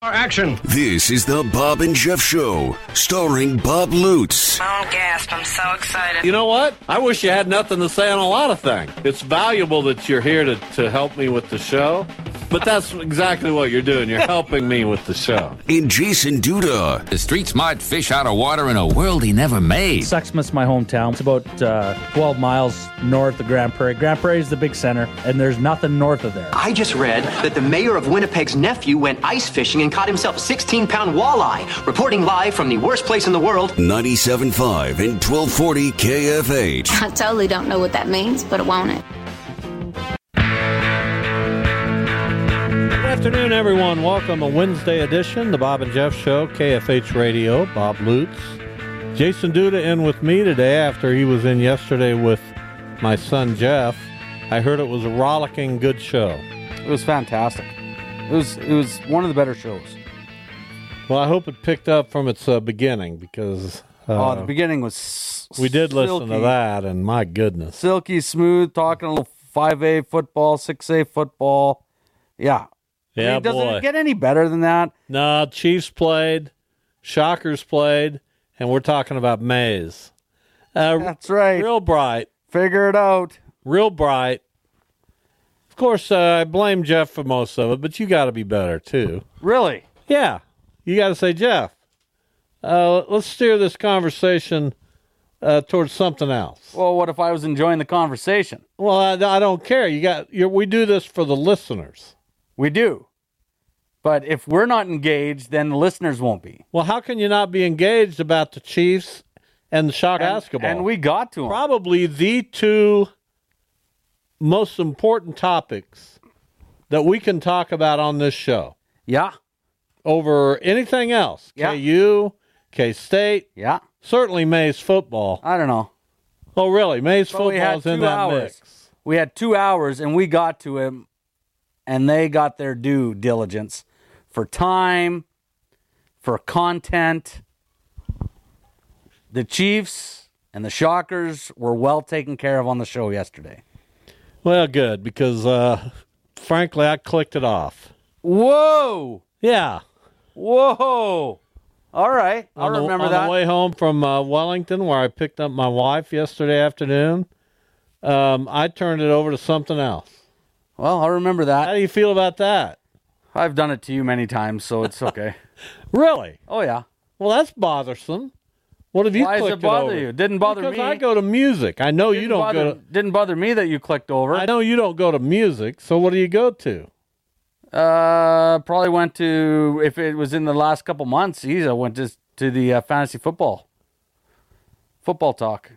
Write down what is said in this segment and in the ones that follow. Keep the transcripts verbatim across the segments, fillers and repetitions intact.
Action. This is the Bob and Jeff Show, starring Bob Lutz. Oh, gasp. I'm so excited. You know what? I wish you had nothing to say on a lot of things. It's valuable that you're here to, to help me with the show, but that's exactly what you're doing. You're helping me with the show. And Jason Duda. The street smart fish out of water in a world he never made. Sexsmith's my hometown. It's about uh, twelve miles north of Grand Prairie. Grand Prairie is the big center, and there's nothing north of there. I just read that the mayor of Winnipeg's nephew went ice fishing and caught himself a sixteen-pound walleye. Reporting live from the worst place in the world. ninety-seven point five and twelve forty K F H. I totally don't know what that means, but I want it. Good afternoon, everyone. Welcome to Wednesday edition, the Bob and Jeff Show, K F H Radio. Bob Lutz. Jason Duda in with me today after he was in yesterday with my son Jeff. I heard it was a rollicking good show. It was fantastic. It was it was one of the better shows. Well, I hope it picked up from its uh, beginning because uh, oh, the beginning was we did silky, listen to that, and my goodness, silky smooth, talking a little five A football, six A football. Yeah, yeah, I mean, doesn't boy. it get any better than that? No, Chiefs played, Shockers played, and we're talking about Mays. Uh, That's right. Real bright. Figure it out. Real bright. Of course, uh, I blame Jeff for most of it, but you got to be better too. Really? Yeah. You got to say, Jeff, uh, let's steer this conversation uh, towards something else. Well, what if I was enjoying the conversation? Well, I, I don't care. You got. You're, we do this for the listeners. We do. But if we're not engaged, then the listeners won't be. Well, how can you not be engaged about the Chiefs and the Shock and, basketball? And we got to them. Probably the two most important topics that we can talk about on this show. Yeah. Over anything else. Yeah. K U, K-State. Yeah. Certainly Mays football. I don't know. Oh, really? Mays But we had football's in two that hours. mix. We had two hours, and we got to him, and they got their due diligence for time, for content. The Chiefs and the Shockers were well taken care of on the show yesterday. Well, good, because, uh, frankly, I clicked it off. Whoa! Yeah. Whoa! All right, I on the, remember on that. On the way home from uh, Wellington, where I picked up my wife yesterday afternoon, um, I turned it over to something else. Well, I remember that. How do you feel about that? I've done it to you many times, so it's okay. Really? Oh, yeah. Well, that's bothersome. What have you Why clicked does it bother over? you? Didn't bother because me. I go to music. I know Didn't you don't bother, go to... Didn't bother me that you clicked over. I know you don't go to music, so what do you go to? Uh, probably went to, if it was in the last couple months, geez, I went to, to the uh, fantasy football. Football talk.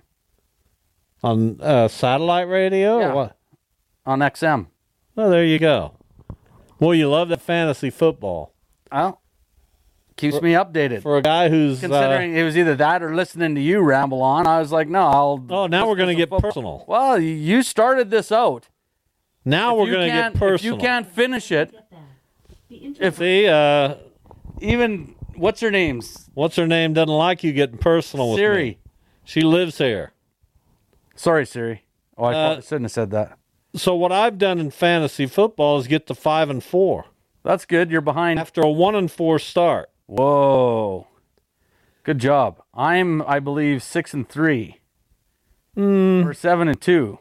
On uh, satellite radio Yeah. or what? On X M. Well, there you go. Well, you love that fantasy football. Well, keeps For- me updated. For a guy who's... Considering it was either that or listening to you ramble on, I was like, no, I'll... Uh, oh, now we're going to get football. personal. Well, you started this out. Now If we're you going to get can't- personal. If you can't finish it, If See, uh, even, what's her name's? what's her name doesn't like you getting personal with Siri. me. She lives here. Sorry, Siri. Oh, I Uh, probably shouldn't have said that. So what I've done in fantasy football is get to five and four That's good. You're behind. after a one and four start. Whoa. Good job. I'm, I believe, six and three. Mm, Or seven and two.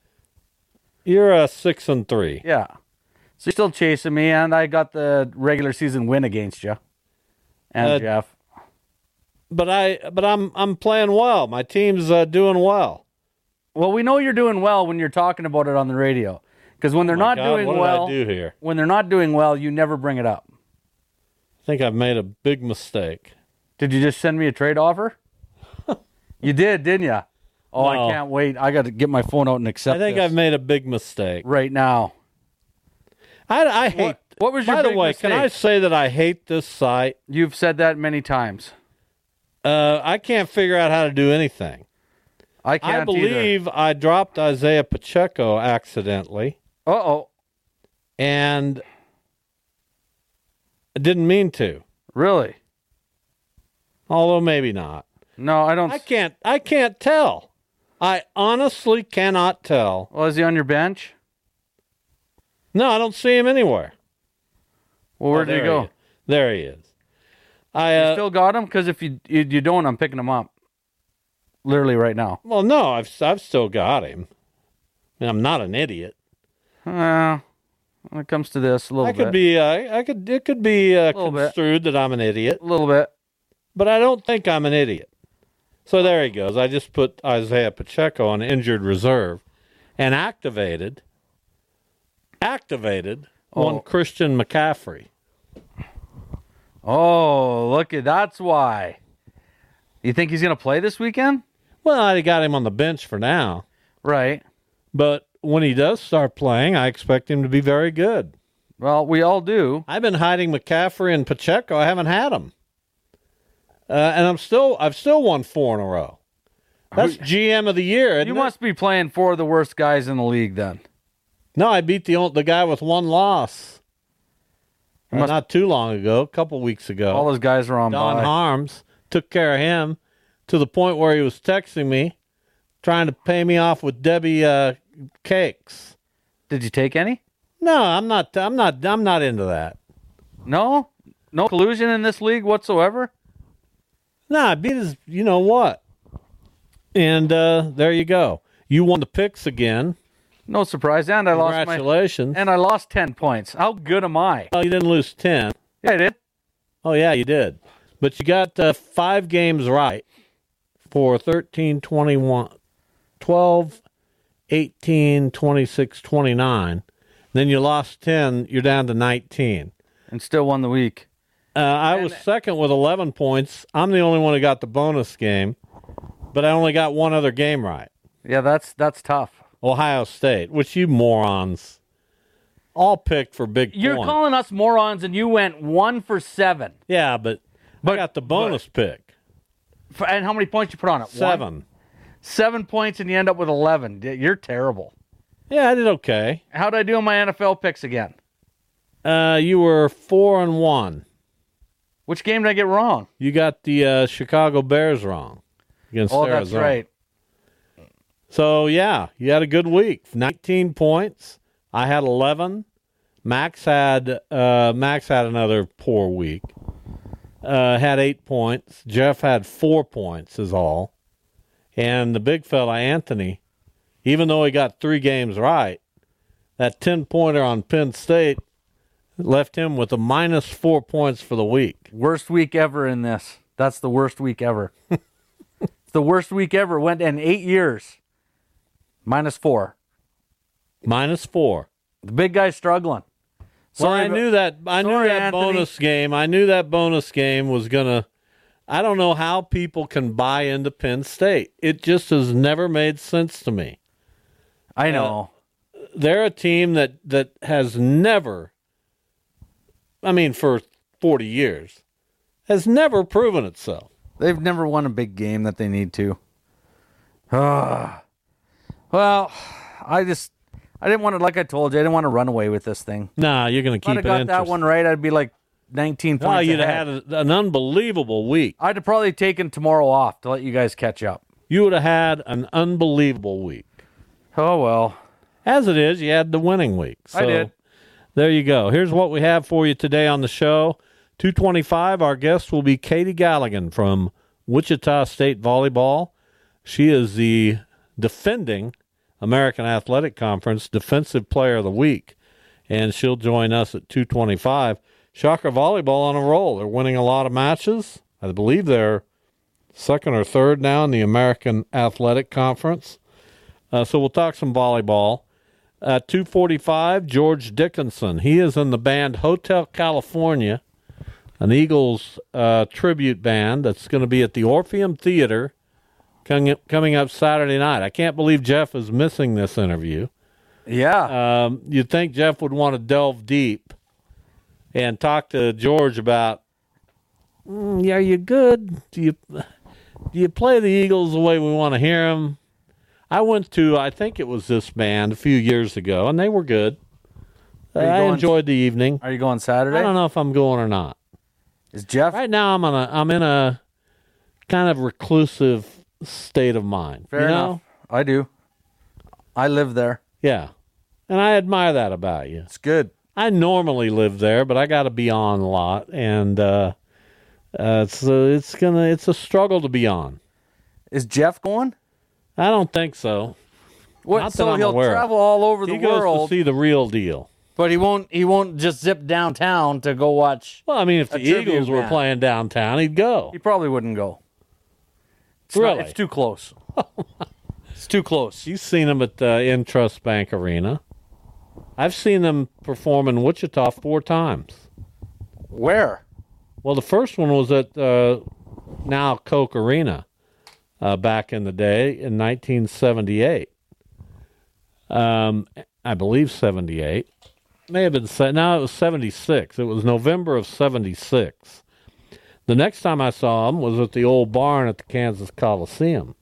you're a six and three. Yeah. So you're still chasing me, and I got the regular season win against you. And Uh, Jeff. But I, but I'm, I'm playing well. My team's uh, doing well. Well, we know you're doing well when you're talking about it on the radio. Because when they're Oh my not God, doing what did well, I do here? when they're not doing well, you never bring it up. I think I've made a big mistake. Did you just send me a trade offer? You did, didn't you? Oh, No. I can't wait. I got to get my phone out and accept I think this I've made a big mistake. right now. I, I hate. What, what was your By the big way, mistake? can I say that I hate this site? You've said that many times. Uh, I can't figure out how to do anything. I can't I believe I dropped Isaiah Pacheco accidentally, Uh oh. and I didn't mean to. Really? Although maybe not. No, I don't. I can't. I can't tell. I honestly cannot tell. Well, is he on your bench? No, I don't see him anywhere. Well, where Oh, did he there go? is. There he is. I You uh, still got him? Because if you, you you don't, I'm picking him up. Literally right now. well, no, I've I've still got him. I mean, I'm not an idiot. Uh, when it comes to this, a little I bit. could be. Uh, I could. It could be uh, Little bit. construed that I'm an idiot, A little bit. but I don't think I'm an idiot. So there he goes. I just put Isaiah Pacheco on injured reserve, and activated. Activated one Oh. Christian McCaffrey. Oh, look at that's why. You think he's going to play this weekend? Well, I got him on the bench for now, Right. but when he does start playing, I expect him to be very good. Well, we all do. I've been hiding McCaffrey and Pacheco. I haven't had them, uh, and I'm still I've still won four in a row. That's G M of the year. Isn't You it? must be playing four of the worst guys in the league then. No, I beat the old, the guy with one loss. Uh, must- not too long ago, a couple weeks ago. All those guys are on Don bye. Harms took care of him to the point where he was texting me, trying to pay me off with Debbie uh, cakes. Did you take any? No, I'm not. I'm not. I'm not into that. No? No collusion in this league whatsoever? No, I beat his. You know what? And uh, there you go. You won the picks again. No surprise. And I lost my Congratulations. and I lost ten points. How good am I? Well, you didn't lose ten. Yeah, I did. Oh, yeah, you did. But you got uh, five games right for thirteen, twenty-one, twelve, eighteen, twenty-six, twenty-nine. Then you lost ten. You're down to nineteen. And still won the week. Uh, I was second with eleven points. I'm the only one who got the bonus game, but I only got one other game right. Yeah, that's that's tough. Ohio State, which you morons all picked for big You're points. calling us morons and you went one for seven. Yeah, but, I got the bonus pick. For, and how many points you put on it? One? Seven. Seven points and you end up with eleven. You're terrible. Yeah, I did okay. How'd I do on my N F L picks again? Uh, you were four and one. Which game did I get wrong? You got the uh, Chicago Bears wrong against Oh, Arizona. that's right. So, yeah, you had a good week. nineteen points. I had eleven. Max had uh, Max had another poor week. Uh, had eight points. Jeff had four points is all. And the big fella, Anthony, even though he got three games right, that ten-pointer on Penn State left him with a minus four points for the week. Worst week ever in this. That's the worst week ever. It's the worst week ever. Went in eight years. Minus four. Minus four. The big guy's struggling. Well, Sorry I about- knew that. I knew sorry, that Anthony. bonus game. I knew that bonus game was gonna. I don't know how people can buy into Penn State. It just has never made sense to me. I know. They're a team that that has never. I mean, for forty years, has never proven itself. They've never won a big game that they need to. Ah. Well, I just, I didn't want to, like I told you, I didn't want to run away with this thing. Nah, you're gonna If I'd keep have it got interesting. that one right, I'd be like nineteen points Oh, you'd ahead. have had a, an unbelievable week. I'd have probably taken tomorrow off to let you guys catch up. You would have had an unbelievable week. Oh, well. As it is, you had the winning week. So I did. There you go. Here's what we have for you today on the show. two twenty-five, our guest will be Katie Galligan from Wichita State Volleyball. She is the defending American Athletic Conference Defensive Player of the Week, and she'll join us at two twenty-five. Shocker Volleyball on a roll. They're winning a lot of matches. I believe they're second or third now in the American Athletic Conference. Uh, so we'll talk some volleyball. At two forty-five, George Dickinson. He is in the band Hotel California, an Eagles uh, tribute band that's going to be at the Orpheum Theater coming coming up Saturday night. I can't believe Jeff is missing this interview. Yeah. Um, you'd think Jeff would want to delve deep and talk to George about, mm, are you good? Do you do you play the Eagles the way we want to hear them? I went to, I think it was this band a few years ago, and they were good. Uh, Are you I going- enjoyed the evening. Are you going Saturday? I don't know if I'm going or not. Is Jeff? Right now, I'm on a, I'm in a kind of reclusive state of mind. Fair you know? enough. I do. I live there. Yeah, and I admire that about you. It's good. I normally live there, but I got to be on a lot, and uh, uh, it's uh, it's gonna it's a struggle to be on. Is Jeff going? I don't think so. What? Not that So I'm he'll aware of. travel all over the He goes world, to see the real deal. but he won't. He won't just zip downtown to go watch. Well, I mean, if A the tribute Eagles were band. playing downtown, he'd go. He probably wouldn't go. It's Really? Not, it's too close. It's too close. You've seen them at uh, Intrust Bank Arena. I've seen them perform in Wichita four times. Where? Well, the first one was at uh, now Coke Arena uh, back in the day in nineteen seventy-eight. Um, I believe seventy-eight. May have been, se- no, it was seventy-six. It was November of seventy-six. The next time I saw them was at the old barn at the Kansas Coliseum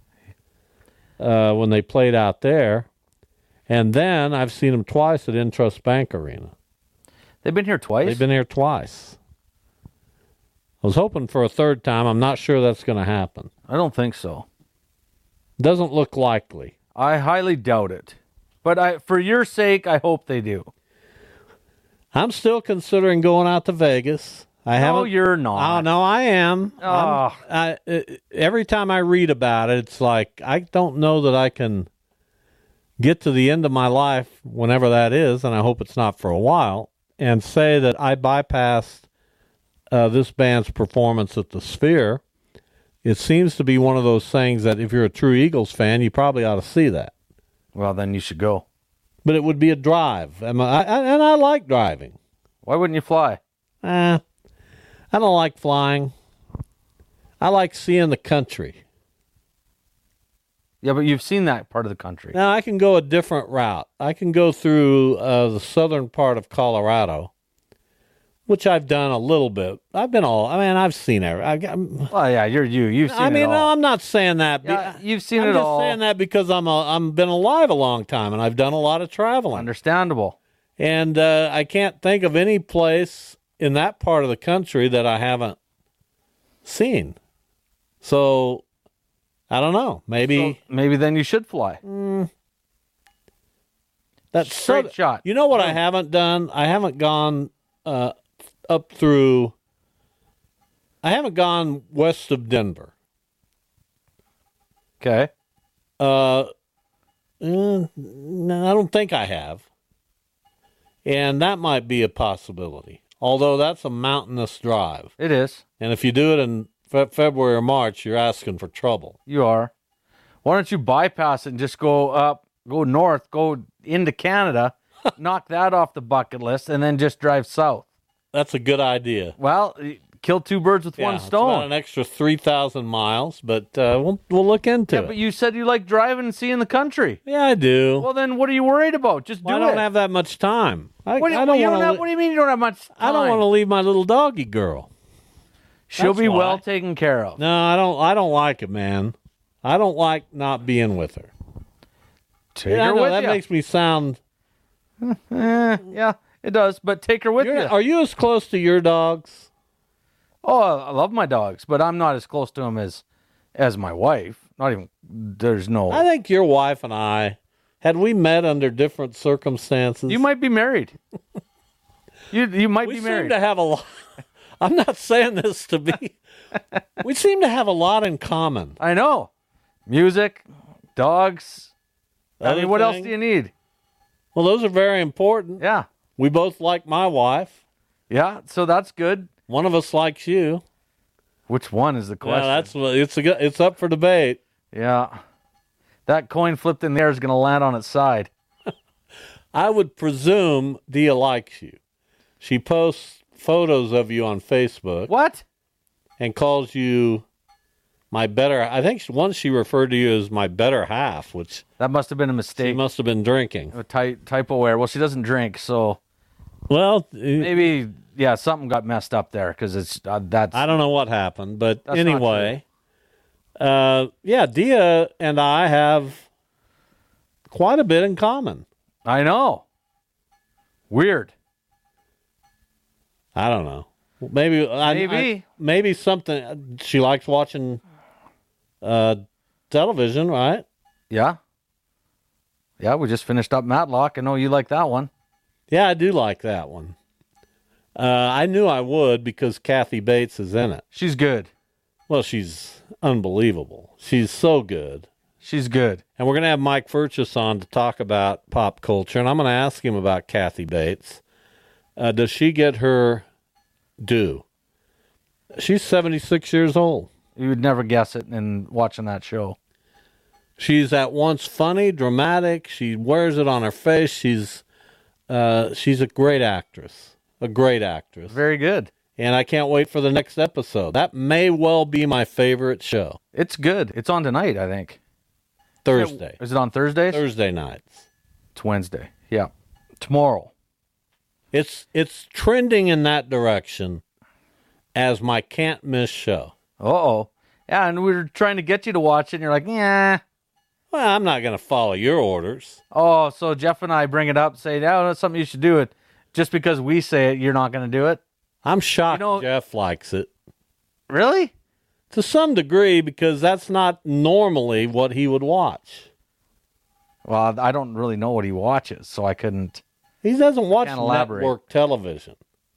uh, when they played out there. And then I've seen them twice at Intrust Bank Arena. They've been here twice. They've been here twice. I was hoping for a third time. I'm not sure that's going to happen. I don't think so. Doesn't look likely. I highly doubt it. But I, for your sake, I hope they do. I'm still considering going out to Vegas. I No, haven't. you're not. Oh, no, I am. Oh. I'm- I, uh, every time I read about it, it's like I don't know that I can get to the end of my life, whenever that is, and I hope it's not for a while, and say that I bypassed uh, this band's performance at the Sphere. It seems to be one of those things that if you're a true Eagles fan, you probably ought to see that. Well, then you should go. But it would be a drive, and I, I, and I like driving. Why wouldn't you fly? Eh, I don't like flying. I like seeing the country. Yeah, but you've seen that part of the country. Now, I can go a different route. I can go through uh, the southern part of Colorado, which I've done a little bit. I've been all, I mean, I've seen it. I, I'm, Well, yeah, you're you. You've seen I mean, it all. no, I'm not saying that. be- Yeah, you've seen I'm it just all. saying that because I'm a, I'm been alive a long time, and I've done a lot of traveling. Understandable. And uh, I can't think of any place in that part of the country that I haven't seen. So, I don't know. Maybe So maybe then you should fly. that's straight so- shot. You know what I haven't done? I haven't gone uh, up through. I haven't gone west of Denver. Okay. Uh, mm, no, I don't think I have. And that might be a possibility. Although that's a mountainous drive. It is. And if you do it in fe- February or March, you're asking for trouble. You are. Why don't you bypass it and just go up, go north, go into Canada, knock that off the bucket list, and then just drive south? That's a good idea. Well, kill two birds with Yeah, one it's about stone. an extra three thousand miles, but uh, we'll, we'll look into Yeah, it. but you said you like driving and seeing the country. Yeah, I do. Well, then what are you worried about? Just do Well, I it. don't have that much time. I, What do, I don't you don't want have, to. what do you mean you don't have much time? I don't want to leave my little doggy girl. She'll That's be why. well taken care of. No, I don't. I don't like it, man. I don't like not being with her. Take Yeah, I her know with that you. makes me sound. Eh, yeah, it does. But take her with You're- you. Are you as close to your dogs? Oh, I love my dogs, but I'm not as close to them as as my wife. Not even. There's no. I think your wife and I, had we met under different circumstances, You might be married. you you might we be seem married. to have a lot. I'm not saying this to be. We seem to have a lot in common. I know. Music, dogs. I Other mean, what else thing? do you need? Well, those are very important. Yeah, We both like my wife. yeah. So that's good. One of us likes you. Which one is the question? Yeah, that's what- it's a, good- it's up for debate. yeah. That coin flipped in the air is going to land on its side. I would presume Dia likes you. She posts photos of you on Facebook What? and calls you my better. I think once she referred to you as my better half, which That must have been a she mistake. must have been drinking. A ty- typo error. Well, she doesn't drink, so Well, maybe yeah, something got messed up there because it's uh, that's. I don't know what happened, but That's not anyway, uh, yeah, Dia and I have quite a bit in common. I know. Weird. I don't know. Maybe I- Maybe. I, maybe something she likes watching uh, television, right? Yeah. Yeah, we just finished up Matlock. I know you like that one. Yeah, I do like that one. Uh, I knew I would because Kathy Bates is in it. She's good. Well, she's unbelievable. She's so good. She's good. And we're going to have Mike Furchess on to talk about pop culture, and I'm going to ask him about Kathy Bates. Uh, does she get her due? She's seventy-six years old. You would never guess it in watching that show. She's at once funny, dramatic. She wears it on her face. She's uh, she's a great actress. A great actress. Very good. And I can't wait for the next episode. That may well be my favorite show. It's good. It's on tonight, I think. Thursday. Is it on Thursdays? Thursday nights. It's Wednesday. Yeah. Tomorrow. It's it's trending in that direction as my can't miss show. Uh-oh. Yeah, and we were trying to get you to watch it, and you're like, yeah. Well, I'm not going to follow your orders. Oh, so Jeff and I bring it up, say, oh, that's something you should do it. Just because we say it, you're not going to do it? I'm shocked You know- Jeff likes it. Really? To some degree, because that's not normally what he would watch. Well, I don't really know what he watches, so I couldn't. He doesn't watch Can't elaborate. network television.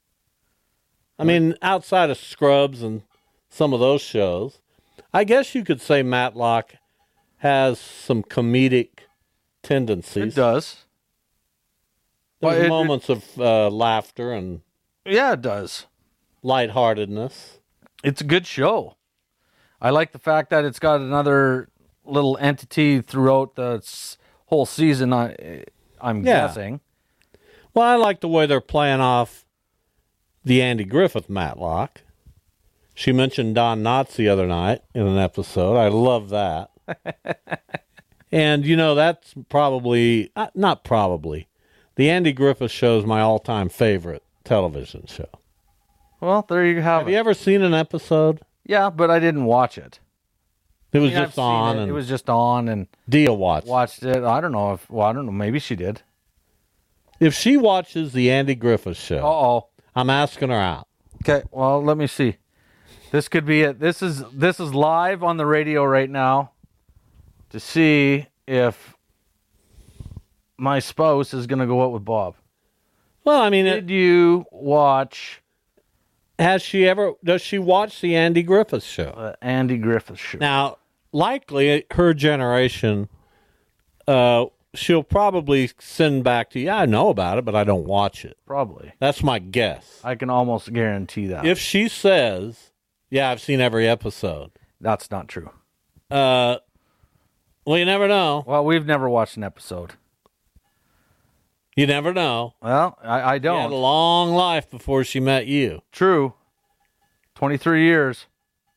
I mean, outside of Scrubs and some of those shows, I guess you could say Matlock has some comedic tendencies. It does. There's Well, it- moments of uh, laughter and Yeah, it does. lightheartedness. It's a good show. I like the fact that it's got another little entity throughout the s- whole season, I, I'm Yeah. guessing. Well, I like the way they're playing off the Andy Griffith Matlock. She mentioned Don Knotts the other night in an episode. I love that. And, you know, that's probably, uh, not probably, the Andy Griffith show is my all-time favorite television show. Well, there you have, Have it. you ever seen an episode? Yeah, but I didn't watch it. It was I mean, I've just seen on, It. and It was just on, and Dia watched. watched it. I don't know if. Well, I don't know. Maybe she did. If she watches the Andy Griffith show, Uh oh. I'm asking her out. Okay. Well, let me see. This could be it. This is this is live on the radio right now to see if my spouse is going to go out with Bob. Well, I mean, Did it, you watch has she ever, does she watch the Andy Griffith show? uh, Andy Griffith show? Now, likely her generation, uh, she'll probably send back to you, yeah, I know about it, but I don't watch it. Probably. That's my guess. I can almost guarantee that. If she says, yeah, I've seen every episode, That's not true. uh, well, you never know. Well, we've never watched an episode. You never know. Well, I, I She had a don't. long life before she met you. True. twenty-three years.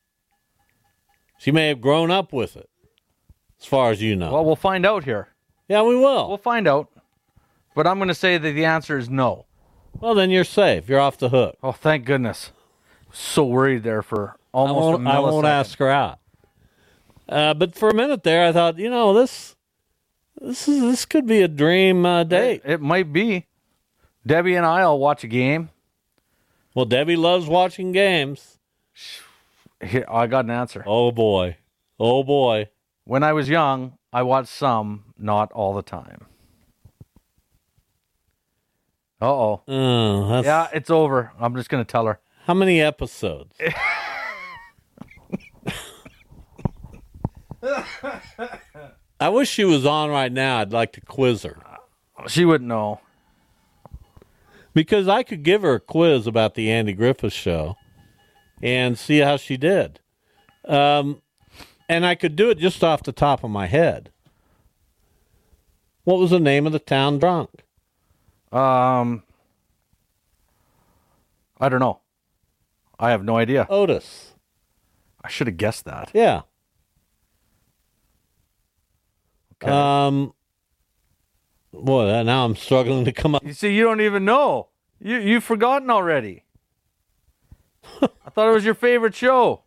She may have grown up with it, as far as you know. Well, we'll find out here. yeah, we will. We'll find out. But I'm going to say that the answer is no. Well, then you're safe. You're off the hook. Oh, thank goodness. So worried there for I almost won't, a I won't millisecond. ask her out. Uh, but for a minute there, I thought, you know, this this is this could be a dream uh, date. It, it might be. Debbie and I will watch a game. Well, Debbie loves watching games. Here, I got an answer. Oh boy, oh boy. When I was young, I watched some, not all the time. Uh-oh. Oh, that's, Yeah, it's over. I'm just going to tell her. How many episodes? I wish she was on right now. I'd like to quiz her. She wouldn't know. Because I could give her a quiz about the Andy Griffith show and see how she did. Um, and I could do it just off the top of my head. What was the name of the town drunk? Um, I don't know. I have no idea. Otis. I should have guessed that. Yeah. Okay. Um. Boy, now I'm struggling to come up. You see, you don't even know. You you've forgotten already. I thought it was your favorite show.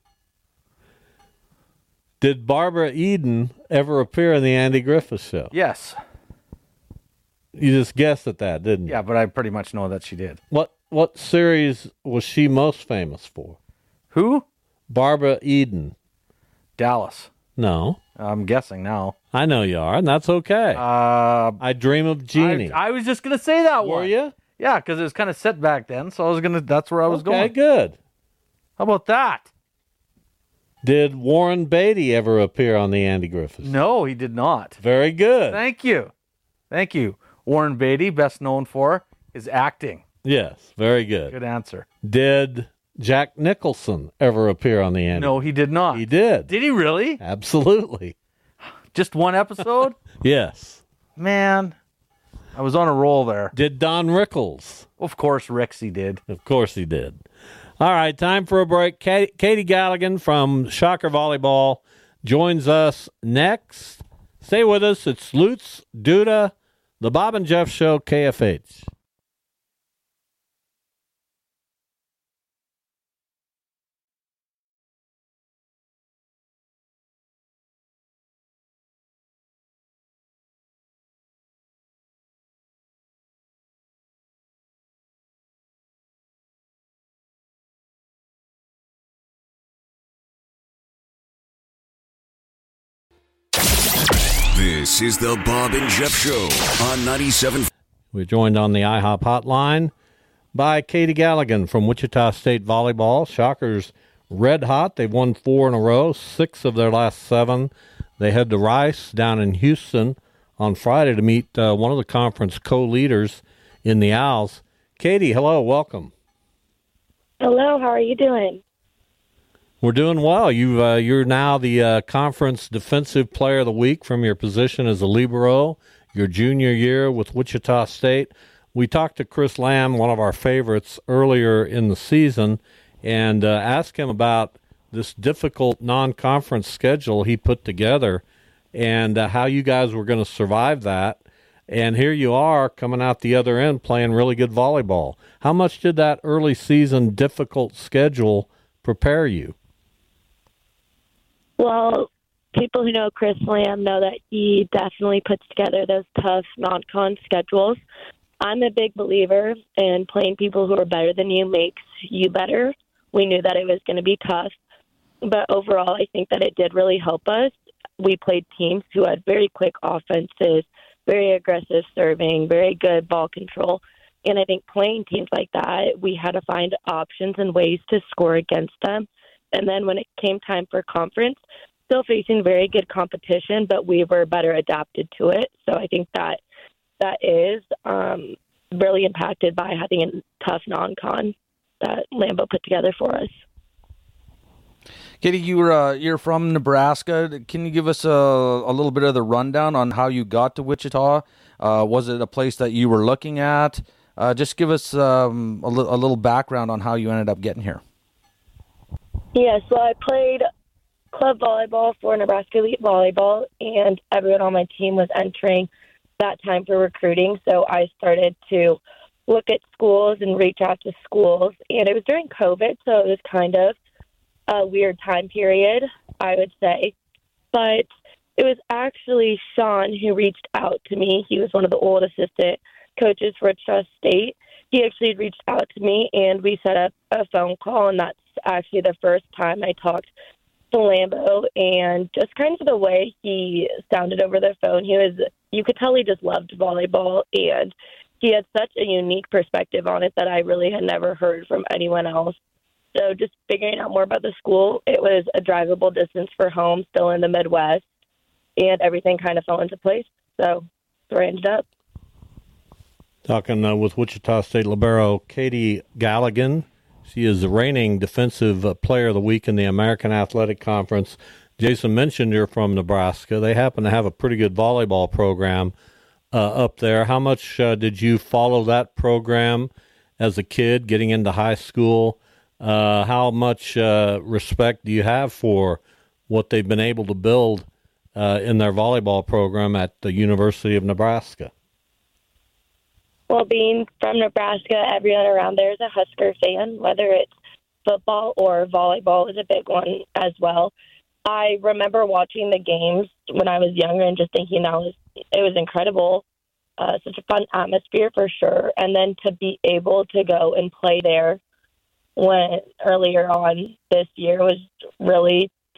Did Barbara Eden ever appear in the Andy Griffith show? Yes. You just guessed at that, didn't you? Yeah, but I pretty much know that she did. What What series was she most famous for? Who? Barbara Eden. Dallas. No. I'm guessing now. I know you are, and that's okay. Uh, I Dream of Jeannie. I, I was just going to say that Were one. you? Yeah, because it was kind of set back then, so I was going to, that's where I was okay, going. good. How about that? Did Warren Beatty ever appear on the Andy Griffiths? No, he did not. Very good. Thank you. Thank you. Warren Beatty, best known for his acting. Yes, very good. Good answer. Did Jack Nicholson ever appear on the Andy? No, he did not. He did. Did he really? Absolutely. Just one episode? Yes. Man, I was on a roll there. Did Don Rickles? Of course, Rixie did. Of course he did. All right, time for a break. Katie, Katie Galligan from Shocker Volleyball joins us next. Stay with us. It's Lutz, Duda, the Bob and Jeff Show, K F H. This is the Bob and Jeff Show on ninety-seven. We're joined on the IHOP hotline by Katie Galligan from Wichita State Volleyball. Shockers red hot. They've won four in a row, six of their last seven. They head to Rice down in Houston on Friday to meet uh, one of the conference co-leaders in the Owls. Katie, hello, welcome. Hello, how are you doing? We're doing well. You, uh, you're now the uh, Conference Defensive Player of the Week from your position as a libero, your junior year with Wichita State. We talked to Chris Lamb, one of our favorites, earlier in the season, and uh, asked him about this difficult non-conference schedule he put together and uh, how you guys were going to survive that. And here you are coming out the other end playing really good volleyball. How much did that early season difficult schedule prepare you? Well, people who know Chris Lamb know that he definitely puts together those tough non-con schedules. I'm a big believer in playing people who are better than you makes you better. We knew that it was going to be tough, but overall, I think that it did really help us. We played teams who had very quick offenses, very aggressive serving, very good ball control. And I think playing teams like that, we had to find options and ways to score against them. And then when it came time for conference, still facing very good competition, but we were better adapted to it. So I think that that is um, really impacted by having a tough non-con that Lambo put together for us. Katie, you're uh, you're from Nebraska. Can you give us a, a little bit of the rundown on how you got to Wichita? Uh, was it a place that you were looking at? Uh, just give us um, a, li- a little background on how you ended up getting here. Yeah, so I played club volleyball for Nebraska Elite Volleyball, and everyone on my team was entering that time for recruiting. So I started to look at schools and reach out to schools. And it was during COVID, so it was kind of a weird time period, I would say. But it was actually Sean who reached out to me. He was one of the old assistant coaches for Wichita State. He actually reached out to me, and we set up a phone call, and that's actually the first time I talked to Lambo. And just kind of the way he sounded over the phone, he was, you could tell he just loved volleyball, and he had such a unique perspective on it that I really had never heard from anyone else. So just figuring out more about the school, it was a drivable distance for home, still in the Midwest, and everything kind of fell into place. So that's where I ended up. Talking uh, with Wichita State libero Katie Galligan. She is the reigning Defensive uh, Player of the Week in the American Athletic Conference. Jason mentioned you're from Nebraska. They happen to have a pretty good volleyball program uh, up there. How much uh, did you follow that program as a kid getting into high school? Uh, how much uh, respect do you have for what they've been able to build uh, in their volleyball program at the University of Nebraska? Well, being from Nebraska, everyone around there is a Husker fan, whether it's football or volleyball is a big one as well. I remember watching the games when I was younger and just thinking that was it was incredible, uh, such a fun atmosphere for sure. And then to be able to go and play there when earlier on this year was really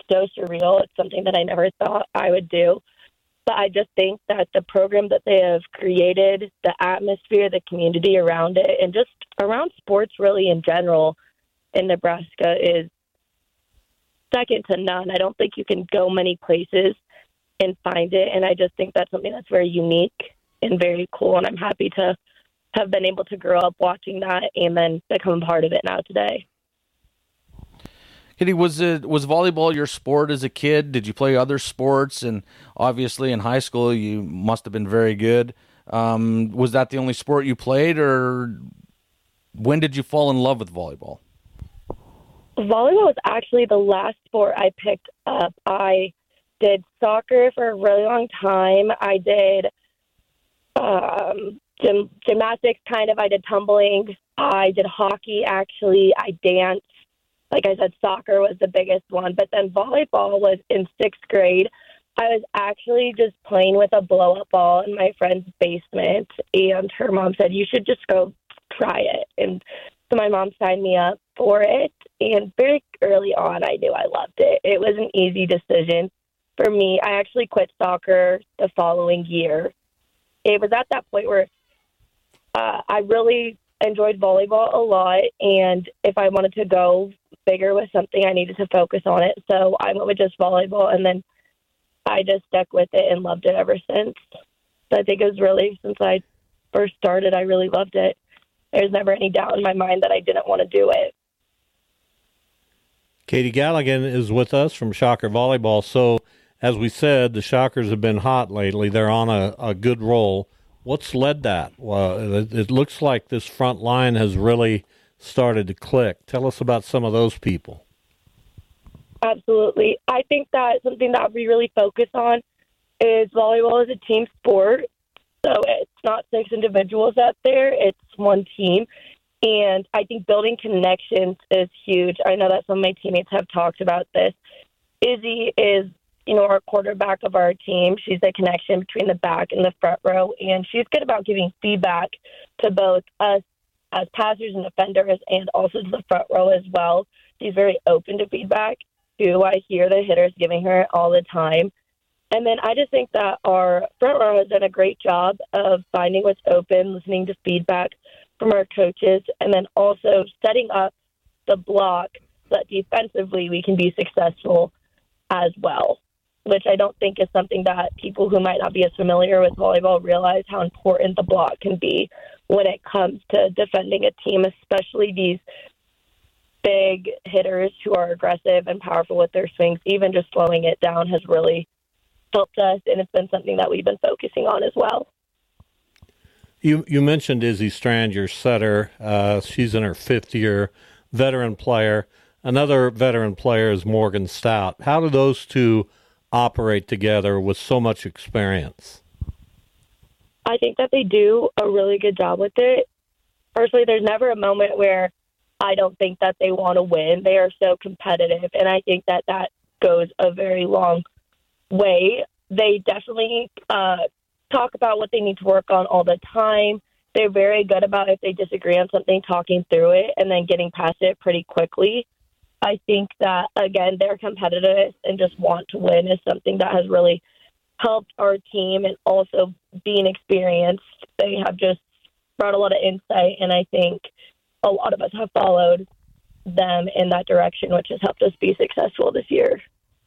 so surreal. It's something that I never thought I would do. But I just think that the program that they have created, the atmosphere, the community around it, and just around sports really in general in Nebraska is second to none. I don't think you can go many places and find it. And I just think that's something that's very unique and very cool. And I'm happy to have been able to grow up watching that and then become a part of it now today. Katie, was it was volleyball your sport as a kid? Did you play other sports? And obviously in high school you must have been very good. Um, was that the only sport you played, or when did you fall in love with volleyball? Volleyball was actually the last sport I picked up. I did soccer for a really long time. I did um, gym, gymnastics, kind of. I did tumbling. I did hockey, actually. I danced. Like I said, soccer was the biggest one. But then volleyball was in sixth grade. I was actually just playing with a blow-up ball in my friend's basement, and her mom said, you should just go try it. And so my mom signed me up for it, and very early on, I knew I loved it. It was an easy decision for me. I actually quit soccer the following year. It was at that point where uh, I really enjoyed volleyball a lot, and if I wanted to go bigger with something, I needed to focus on it. So I went with just volleyball, and then I just stuck with it and loved it ever since. So I think it was really, since I first started, I really loved it. There's never any doubt in my mind that I didn't want to do it. Katie Galligan is with us from Shocker Volleyball. So, as we said, the Shockers have been hot lately. They're on a, a good roll. What's led that? Well, it, it looks like this front line has really started to click. Tell us about some of those people. Absolutely. I think that something that we really focus on is volleyball is a team sport. So it's not six individuals out there. It's one team. And I think building connections is huge. I know that some of my teammates have talked about this. Izzy is, you know, our quarterback of our team. She's the connection between the back and the front row. And she's good about giving feedback to both us as passers and defenders and also to the front row as well. She's very open to feedback, too. I hear the hitters giving her all the time. And then I just think that our front row has done a great job of finding what's open, listening to feedback from our coaches, and then also setting up the block so that defensively we can be successful as well, which I don't think is something that people who might not be as familiar with volleyball realize how important the block can be when it comes to defending a team, especially these big hitters who are aggressive and powerful with their swings. Even just slowing it down has really helped us, and it's been something that we've been focusing on as well. You you mentioned Izzy Strand, your setter. Uh, she's in her fifth year, veteran player. Another veteran player is Morgan Stout. How do those two operate together with so much experience? I think that they do a really good job with it. Personally, there's never a moment where I don't think that they want to win. They are so competitive, and I think that that goes a very long way. They definitely uh, talk about what they need to work on all the time. They're very good about, if they disagree on something, talking through it and then getting past it pretty quickly. I think that, again, their competitiveness and just want to win is something that has really helped our team, and also being experienced. They have just brought a lot of insight, and I think a lot of us have followed them in that direction, which has helped us be successful this year.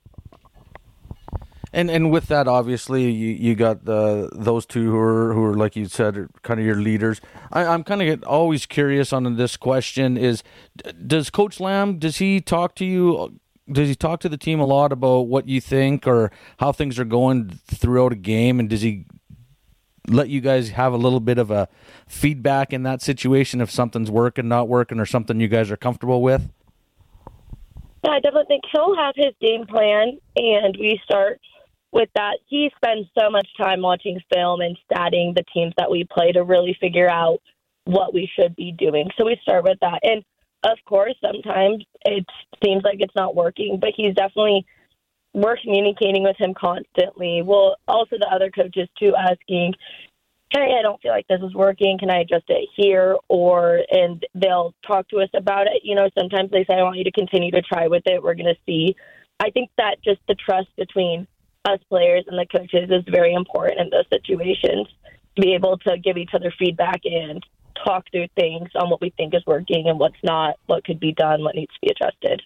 And and with that, obviously, you, you got the those two who are who are like you said, are kind of your leaders. I, I'm kind of always curious on this question: is does Coach Lamb, does he talk to you? Does he talk to the team a lot about what you think or how things are going throughout a game? And does he let you guys have a little bit of a feedback in that situation if something's working, not working, or something you guys are comfortable with? Yeah, I definitely think he'll have his game plan, and we start with that. He spends so much time watching film and statting the teams that we play to really figure out what we should be doing. So we start with that. And of course, sometimes it seems like it's not working, but he's definitely, we're communicating with him constantly. Well, also the other coaches too, asking, hey, I don't feel like this is working. Can I adjust it here? Or, and they'll talk to us about it. You know, sometimes they say, I want you to continue to try with it. We're going to see I think that just the trust between us players and the coaches is very important in those situations, to be able to give each other feedback and talk through things on what we think is working and what's not, what could be done, what needs to be adjusted.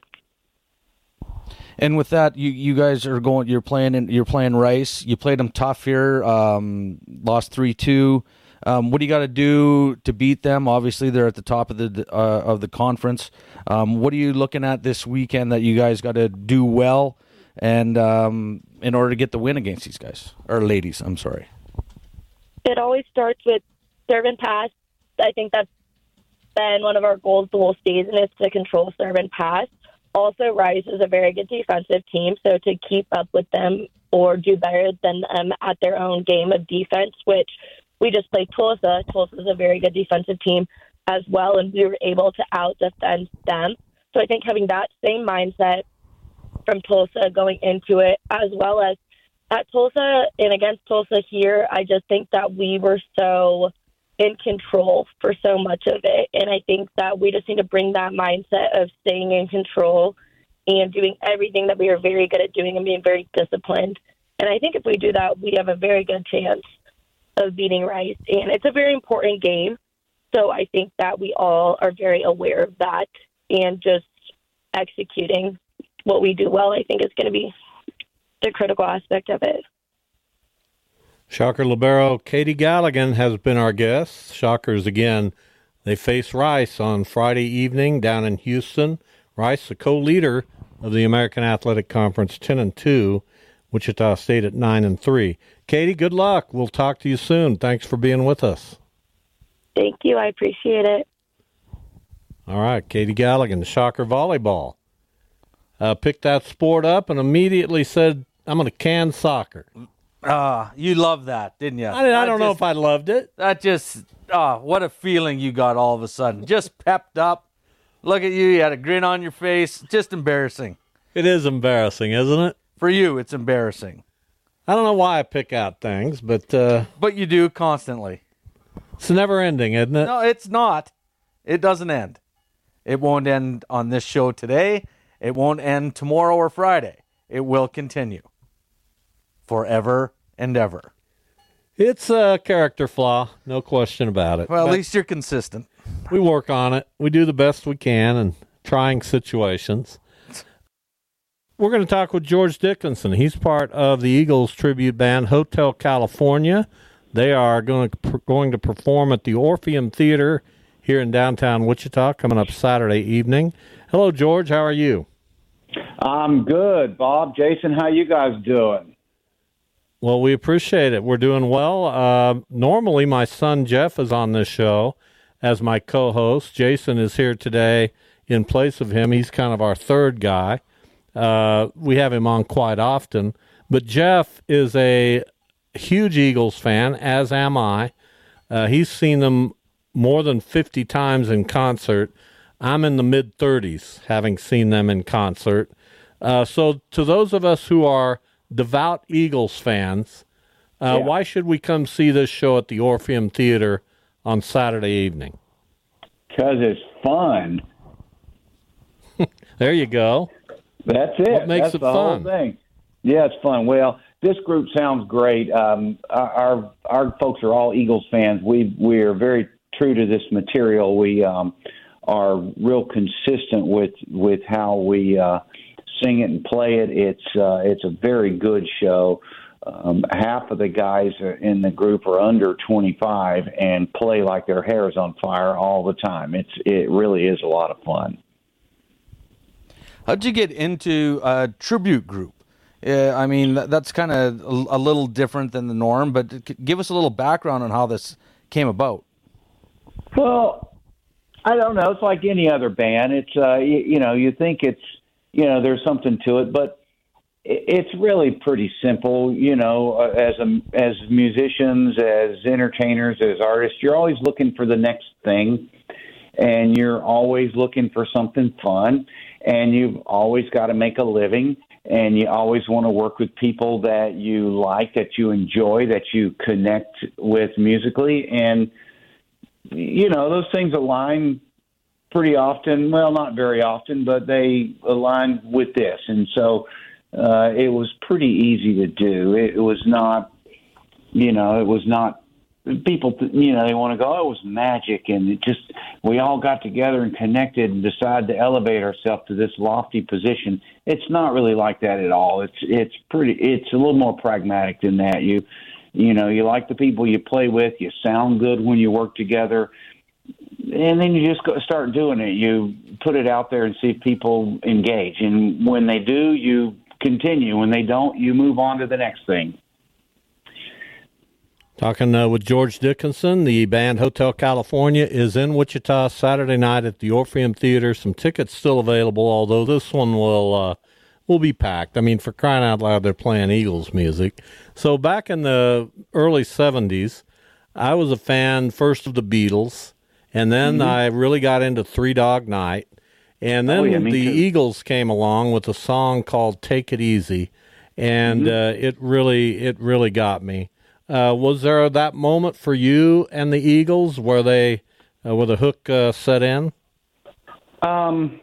And with that, you, you guys are going. You're playing. In, you're playing Rice. You played them tough here. Um, lost three two. Um, what do you got to do to beat them? Obviously, they're at the top of the uh, of the conference. Um, what are you looking at this weekend that you guys got to do well, and um, in order to get the win against these guys or ladies? I'm sorry. It always starts with serve and pass. I think that's been one of our goals the whole season, is to control serve and pass. Also, Rice is a very good defensive team, so to keep up with them or do better than them at their own game of defense, which we just played Tulsa. Tulsa is a very good defensive team as well, and we were able to out-defend them. So I think having that same mindset from Tulsa going into it, as well as at Tulsa and against Tulsa here, I just think that we were so in control for so much of it. And I think that we just need to bring that mindset of staying in control and doing everything that we are very good at doing and being very disciplined. And I think if we do that, we have a very good chance of beating Rice. And it's a very important game. So I think that we all are very aware of that, and just executing what we do well, I think, is going to be the critical aspect of it. Shocker libero Katie Galligan has been our guest. Shockers, again, they face Rice on Friday evening down in Houston. Rice, the co-leader of the American Athletic Conference, ten and two. Wichita State at nine and three. Katie, good luck. We'll talk to you soon. Thanks for being with us. Thank you. I appreciate it. All right, Katie Galligan, Shocker volleyball. Uh, picked that sport up and immediately said, I'm going to can soccer. Ah, uh, you loved that, didn't you? I, I don't just, know if I loved it. That just, ah, uh, what a feeling you got all of a sudden. Just pepped up. Look at you. You had a grin on your face. Just embarrassing. It is embarrassing, isn't it? For you, it's embarrassing. I don't know why I pick out things, but... Uh, but you do constantly. It's never ending, isn't it? No, it's not. It doesn't end. It won't end on this show today. It won't end tomorrow or Friday. It will continue. Forever and ever. It's a character flaw, no question about it. Well, but at least you're consistent. We work on it. We do the best we can in trying situations. We're going to talk with George Dickinson. He's part of the Eagles tribute band Hotel California. They are going to, going to perform at the Orpheum Theater here in downtown Wichita coming up Saturday evening. Hello, George. How are you? I'm good, Bob. Jason, how you guys doing? Well, we appreciate it. We're doing well. Uh, normally, my son Jeff is on this show as my co-host. Jason is here today in place of him. He's kind of our third guy. Uh, we have him on quite often. But Jeff is a huge Eagles fan, as am I. Uh, he's seen them more than fifty times in concert. I'm in the mid-thirties, having seen them in concert. Uh, so to those of us who are devout Eagles fans, uh, yeah. why should we come see this show at the Orpheum Theater on Saturday evening? Because it's fun. There you go. That's it. What makes That's it the fun? Whole thing. Yeah, it's fun. Well, this group sounds great. Um, our, our our folks are all Eagles fans. We we are very true to this material. We um, are real consistent with with how we uh, sing it and play it. It's uh, it's a very good show. Um, half of the guys in the group are under twenty-five and play like their hair is on fire all the time. It's it really is a lot of fun. How'd you get into a tribute group? Uh, I mean, that's kind of a, a little different than the norm, but give us a little background on how this came about. Well, I don't know. It's like any other band. It's, uh, you, you know, you think it's, you know, there's something to it, but it's really pretty simple. You know, as a, as musicians, as entertainers, as artists, you're always looking for the next thing, and you're always looking for something fun. And you've always got to make a living, and you always want to work with people that you like, that you enjoy, that you connect with musically. And, you know, those things align pretty often. Well, not very often, but they aligned with this, and so uh, it was pretty easy to do. It, it was not, you know, it was not. People, you know, they want to go, oh, it was magic, and it just, we all got together and connected and decided to elevate ourselves to this lofty position. It's not really like that at all. It's it's pretty, it's a little more pragmatic than that. You, you know, you like the people you play with, you sound good when you work together, and then you just go start doing it. You put it out there and see if people engage, and when they do, you continue. When they don't, you move on to the next thing. Talking uh, with George Dickinson. The band Hotel California is in Wichita Saturday night at the Orpheum Theater. Some tickets still available, although this one will uh, will be packed. I mean, for crying out loud, they're playing Eagles music. So back in the early seventies, I was a fan first of the Beatles, and then mm-hmm. I really got into Three Dog Night. And then oh, yeah, the too. Eagles came along with a song called Take It Easy, and mm-hmm. uh, it really it really got me. Uh, was there that moment for you and the Eagles where they, uh, where the hook uh, set in? Um,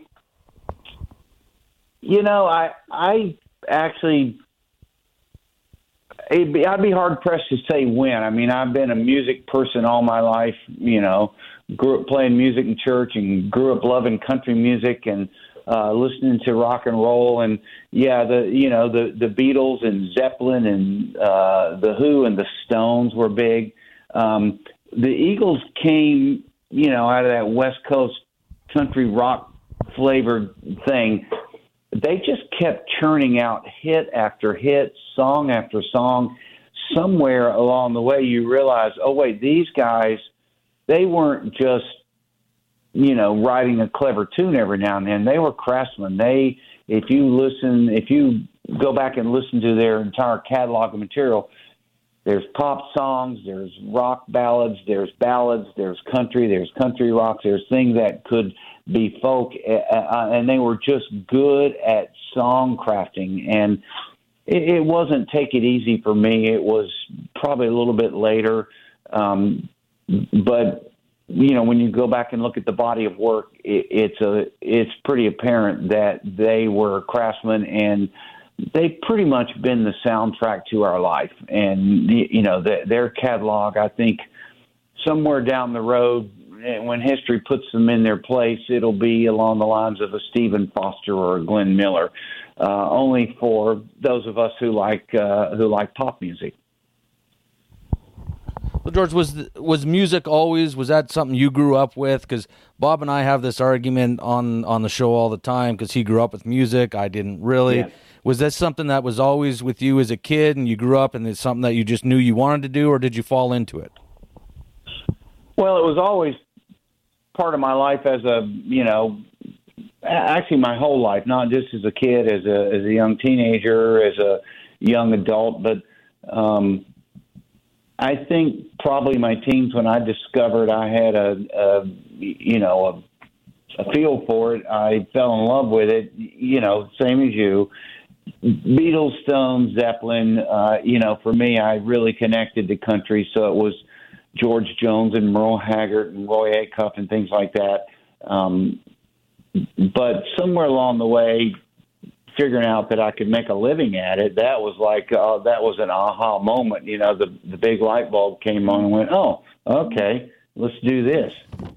you know, I I actually, it'd be, I'd be hard pressed to say when. I mean, I've been a music person all my life. You know, grew up playing music in church and grew up loving country music and uh, listening to rock and roll. And yeah, the you know the the Beatles and Zeppelin and uh, the Who and the Stones were big. Um, the Eagles came, you know, out of that West Coast country rock flavored thing. They just kept churning out hit after hit, song after song. Somewhere along the way, you realize, oh wait, these guys, they weren't just, you know, writing a clever tune every now and then. They were craftsmen. They, if you listen, if you go back and listen to their entire catalog of material, there's pop songs, there's rock ballads, there's ballads, there's country, there's country rock, there's things that could be folk, uh, and they were just good at song crafting. And it, it wasn't Take It Easy for me. It was probably a little bit later, um, but you know, when you go back and look at the body of work, it, it's a it's pretty apparent that they were craftsmen, and they've pretty much been the soundtrack to our life. And you know, the, their catalog, I think, somewhere down the road, when history puts them in their place, it'll be along the lines of a Stephen Foster or a Glenn Miller. Uh, only for those of us who like uh, who like pop music. Well, George, was was music always, was that something you grew up with? Because Bob and I have this argument on, on the show all the time because he grew up with music. I didn't really. Yeah. Was that something that was always with you as a kid and you grew up and it's something that you just knew you wanted to do, or did you fall into it? Well, it was always part of my life as a, you know, actually my whole life, not just as a kid, as a, as a young teenager, as a young adult, but um, I think probably my teens when I discovered I had a, a you know, a, a feel for it. I fell in love with it, you know, same as you. Beatles, Stones, Zeppelin, uh, you know, for me, I really connected to country, so it was George Jones and Merle Haggard and Roy Acuff and things like that. Um, but somewhere along the way, figuring out that I could make a living at it, that was like, uh, that was an aha moment. You know, the, the big light bulb came on and went, oh, okay, let's do this.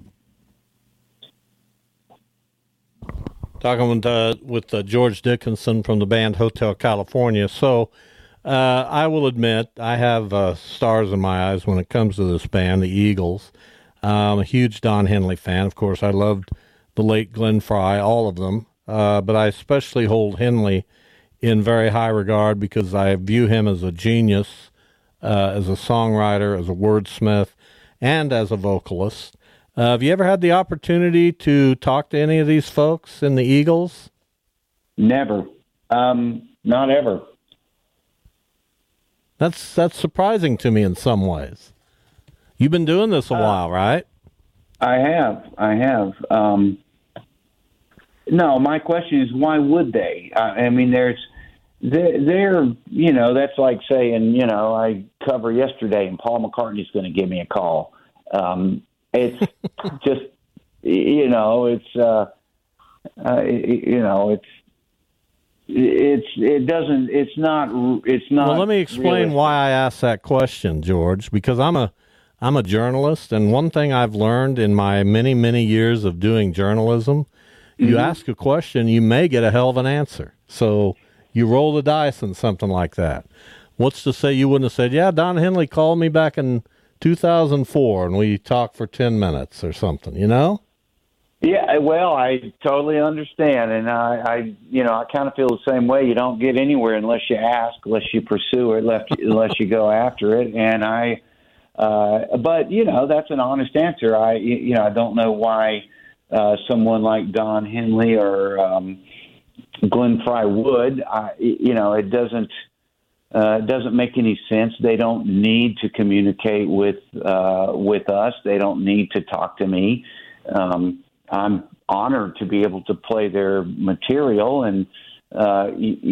Talking with, uh, with uh, George Dickinson from the band Hotel California. So uh, I will admit I have uh, stars in my eyes when it comes to this band, the Eagles. I'm a huge Don Henley fan. Of course, I loved the late Glenn Frey, all of them. Uh, but I especially hold Henley in very high regard because I view him as a genius, uh, as a songwriter, as a wordsmith, and as a vocalist. Uh, have you ever had the opportunity to talk to any of these folks in the Eagles? Never. Um, not ever. That's that's surprising to me in some ways. You've been doing this a uh, while, right? I have. I have. Um, no, my question is, why would they? Uh, I mean, there's, they're, they're, you know, that's like saying, you know, I cover yesterday and Paul McCartney's going to give me a call. Um, it's just, you know, it's, uh, uh, you know, it's, it's, it doesn't, it's not, it's not. Well, let me explain realistic. why I asked that question, George, because I'm a, I'm a journalist, and one thing I've learned in my many, many years of doing journalism, mm-hmm. you ask a question, you may get a hell of an answer. So you roll the dice on something like that. What's to say you wouldn't have said, yeah, Don Henley called me back in two thousand four, and we talked for ten minutes or something, you know? Yeah, well, I totally understand, and I, I you know, I kind of feel the same way. You don't get anywhere unless you ask, unless you pursue it, unless, unless you go after it, and I... Uh, but, you know, that's an honest answer. I, you know, I don't know why uh, someone like Don Henley or um, Glenn Frey would. I, you know, it doesn't uh, doesn't make any sense. They don't need to communicate with uh, with us. They don't need to talk to me. Um, I'm honored to be able to play their material, and uh,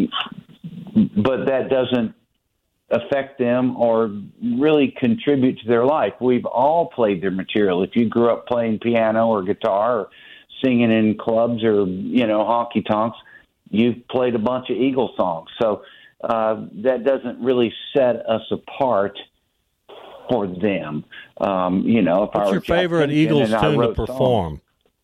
but that doesn't affect them or really contribute to their life. We've all played their material. If you grew up playing piano or guitar or singing in clubs or, you know, honky tonks, you've played a bunch of Eagles songs. So uh, that doesn't really set us apart for them. Um, you know, if What's I were your favorite Eagles tune to perform?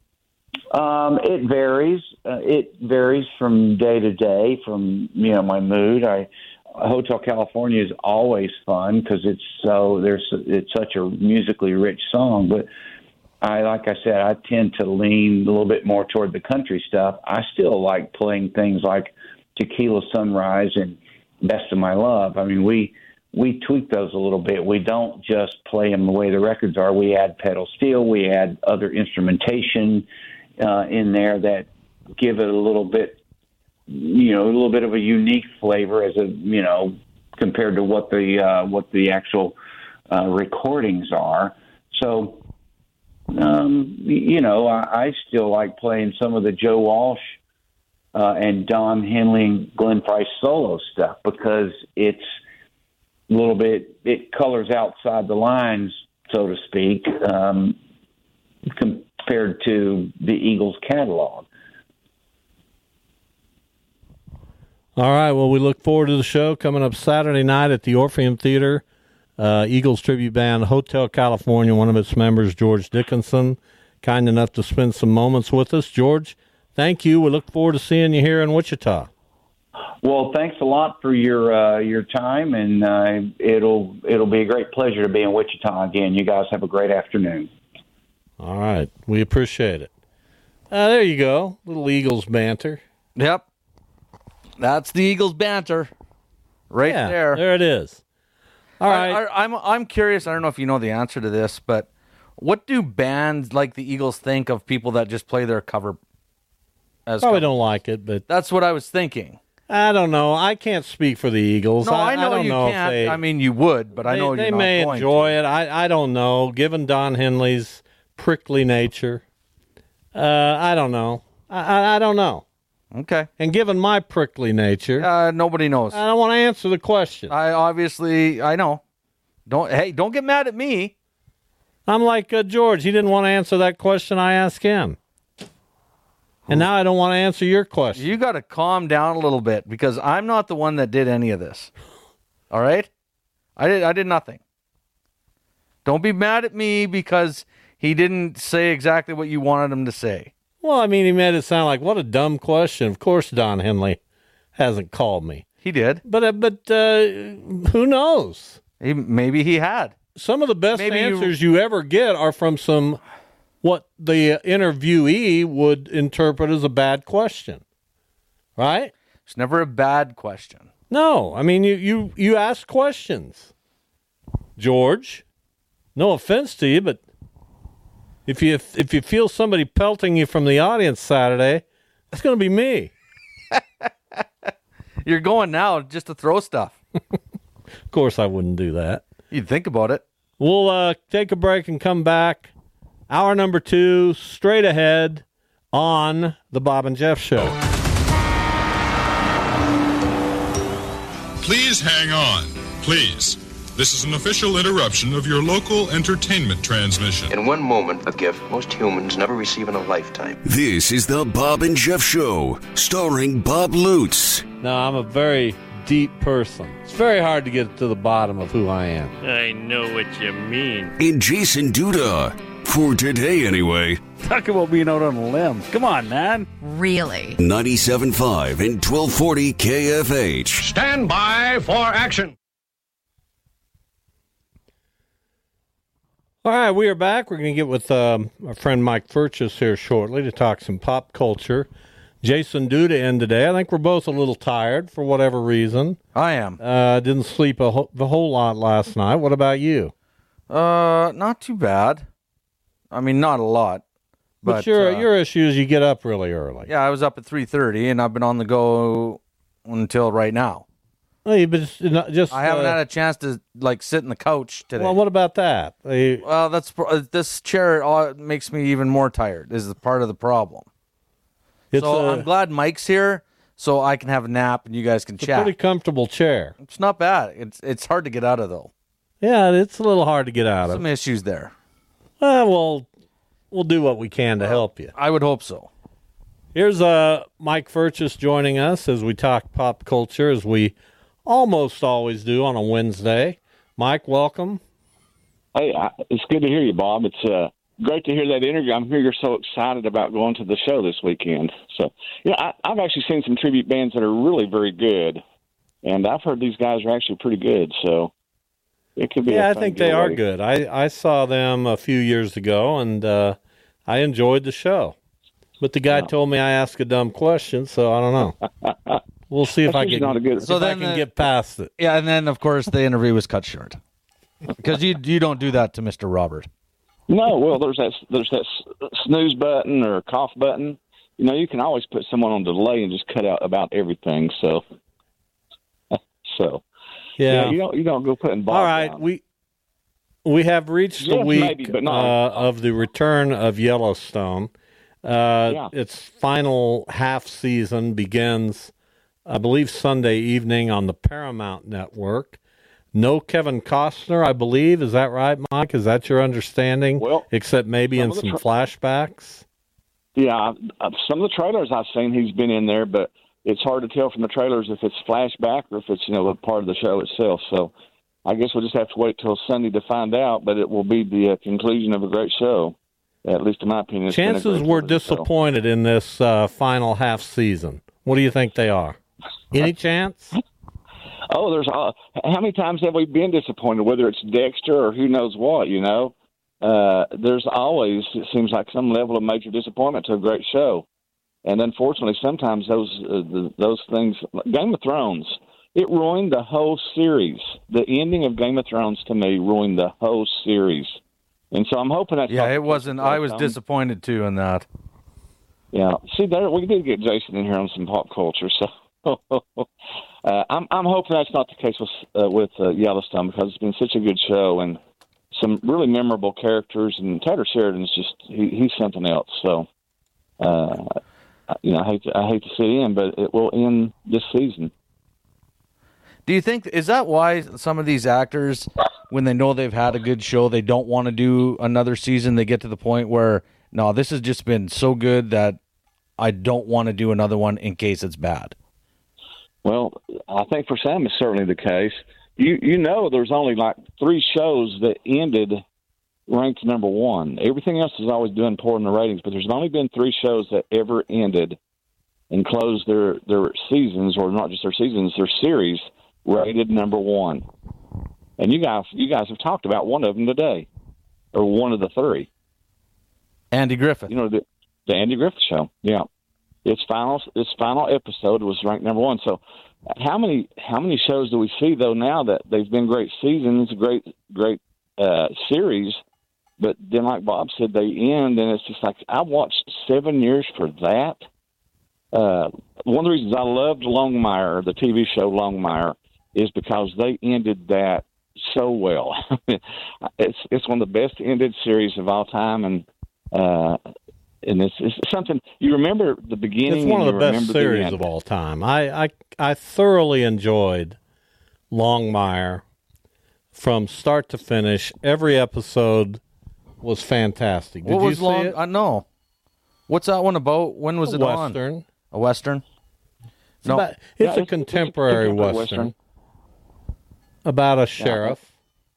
Um, it varies. Uh, it varies from day to day, from, you know, my mood. I, Hotel California is always fun because it's so there's it's such a musically rich song. But I, like I said, I tend to lean a little bit more toward the country stuff. I still like playing things like Tequila Sunrise and Best of My Love. I mean, we we tweak those a little bit. We don't just play them the way the records are. We add pedal steel. We add other instrumentation uh, in there that give it a little bit. You know, a little bit of a unique flavor as a, you know, compared to what the uh, what the actual uh, recordings are. So, um, you know, I, I still like playing some of the Joe Walsh uh, and Don Henley and Glenn Frey solo stuff because it's a little bit, it colors outside the lines, so to speak, um, compared to the Eagles catalog. All right, well, we look forward to the show coming up Saturday night at the Orpheum Theater. Uh, Eagles tribute band Hotel California, one of its members, George Dickinson, kind enough to spend some moments with us. George, thank you. We look forward to seeing you here in Wichita. Well, thanks a lot for your uh, your time, and uh, it'll it'll be a great pleasure to be in Wichita again. You guys have a great afternoon. All right, we appreciate it. Uh, there you go, little Eagles banter. Yep. That's the Eagles banter, right yeah, there. There it is. All right, I, I, I'm I'm curious. I don't know if you know the answer to this, but what do bands like the Eagles think of people that just play their cover? As Probably cover? don't like it, but that's what I was thinking. I don't know. I can't speak for the Eagles. No, I, I know I don't you know can't. If they, I mean, you would, but they, I know they you're not may going enjoy to. it. I I don't know. Given Don Henley's prickly nature, uh, I don't know. I, I I don't know. Okay. And given my prickly nature, uh, nobody knows. I don't want to answer the question. I obviously, I know. Don't hey, don't get mad at me. I'm like uh, George. He didn't want to answer that question I asked him, and now I don't want to answer your question. You got to calm down a little bit because I'm not the one that did any of this. All right, I did. I did nothing. Don't be mad at me because he didn't say exactly what you wanted him to say. Well, I mean, he made it sound like, what a dumb question. Of course Don Henley hasn't called me. He did. But uh, but uh, who knows? He, maybe he had. Some of the best maybe answers you... you ever get are from some, what the interviewee would interpret as a bad question. Right? It's never a bad question. No. I mean, you, you, you ask questions. George, no offense to you, but If you if you feel somebody pelting you from the audience Saturday, it's going to be me. You're going now just to throw stuff. Of course I wouldn't do that. You'd think about it. We'll uh, take a break and come back. Hour number two, straight ahead on The Bob and Jeff Show. Please hang on. Please. This is an official interruption of your local entertainment transmission. In one moment, a gift most humans never receive in a lifetime. This is the Bob and Jeff Show, starring Bob Lutz. Now, I'm a very deep person. It's very hard to get to the bottom of who I am. I know what you mean. And Jason Duda. For today, anyway. Talk about being out on a limb. Come on, man. Really? ninety-seven point five and twelve forty K F H. Stand by for action. All right, we are back. We're going to get with um, our friend Mike Furches here shortly to talk some pop culture. Jason Duda in today. I think we're both a little tired for whatever reason. I am. Uh, didn't sleep a ho- the whole lot last night. What about you? Uh, not too bad. I mean, not a lot. But, But your uh, your issue is you get up really early. yeah, I was up at three thirty, and I've been on the go until right now. Hey, but it's not just I haven't uh, had a chance to like sit in the couch today. Well, what about that? They, Well, that's uh, this chair uh, makes me even more tired. This is part of the problem. it's so a, I'm glad Mike's here, so I can have a nap and you guys can it's a chat. pretty comfortable chair. It's not bad. It's it's hard to get out of though. Yeah, it's a little hard to get out of. Some issues there. Uh, well, we'll do what we can to help you. I would hope so. Here's uh, Mike Furches joining us as we talk pop culture, as we almost always do on a Wednesday. Mike, welcome. Hey, I, it's good to hear you, Bob. It's uh, great to hear that interview. I'm here. You're so excited about going to the show this weekend. So, yeah, I, I've actually seen some tribute bands that are really very good, and I've heard these guys are actually pretty good. So, it could be. Yeah, a I fun think they getaway. are good. I, I saw them a few years ago, and uh, I enjoyed the show. But the guy Yeah. told me I asked a dumb question, so I don't know. We'll see if That's I usually can, not a good- if So I then can the- get past it. Yeah, and then of course the interview was cut short because you you don't do that to Mister Robert. No, well, there's that there's that s- snooze button or cough button. You know, you can always put someone on delay and just cut out about everything. So, so Yeah. you don't you don't go putting Bob All right, down. we we have reached the Yes, week maybe, but uh, not- of the return of Yellowstone. Uh, Yeah. Its final half season begins, I believe, Sunday evening on the Paramount Network. No Kevin Costner, I believe. Is that right, Mike? Is that your understanding? Well, except maybe some in of the some tra- flashbacks. Yeah, uh, some of the trailers I've seen, he's been in there, but it's hard to tell from the trailers if it's flashback or if it's, you know, a part of the show itself. So I guess we'll just have to wait till Sunday to find out, but it will be the uh, conclusion of a great show, at least in my opinion. It's been a Chances great we're television show. disappointed in this uh, final half season. What do you think they are? Any chance? Oh, there's uh, how many times have we been disappointed, whether it's Dexter or who knows what, you know? Uh, there's always, it seems like, some level of major disappointment to a great show. And unfortunately, sometimes those uh, the, those things, Game of Thrones, it ruined the whole series. The ending of Game of Thrones, to me, ruined the whole series. And so I'm hoping that's Yeah, not it the case wasn't. with I was Yellowstone. disappointed too in that. Yeah, see, there we did get Jason in here on some pop culture, so uh, I'm I'm hoping that's not the case with uh, with uh, Yellowstone, because it's been such a good show and some really memorable characters, and Taylor Sheridan's just he, he's something else. So, uh, you know, I hate to, I hate to see it end, but it will end this season. Do you think is that why some of these actors, when they know they've had a good show, they don't want to do another season? They get to the point where, no, this has just been so good that I don't want to do another one in case it's bad. Well, I think for some it's certainly the case. You you know, there's only like three shows that ended ranked number one. Everything else is always doing poor in the ratings, but there's only been three shows that ever ended and closed their their seasons, or not just their seasons, their series, rated number one. And you guys you guys have talked about one of them today, or one of the three. Andy Griffith. You know, the, the Andy Griffith Show. Yeah. Its final its final episode was ranked number one. So how many how many shows do we see though now that they've been great seasons, great great uh, series, but then like Bob said, they end, and it's just like, I watched seven years for that. Uh, one of the reasons I loved Longmire, the T V show Longmire, is because they ended that so well. it's it's one of the best ended series of all time, and uh, and it's, it's something you remember the beginning. It's one of and the you best remember the series end. of all time. I, I I thoroughly enjoyed Longmire from start to finish. Every episode was fantastic. Did what you was see long? it? Uh, no. What's that one about? When was A it Western. on? A Western? It's, No. about, it's Yeah, a it's- contemporary it's a contemporary Western. Western. About a sheriff.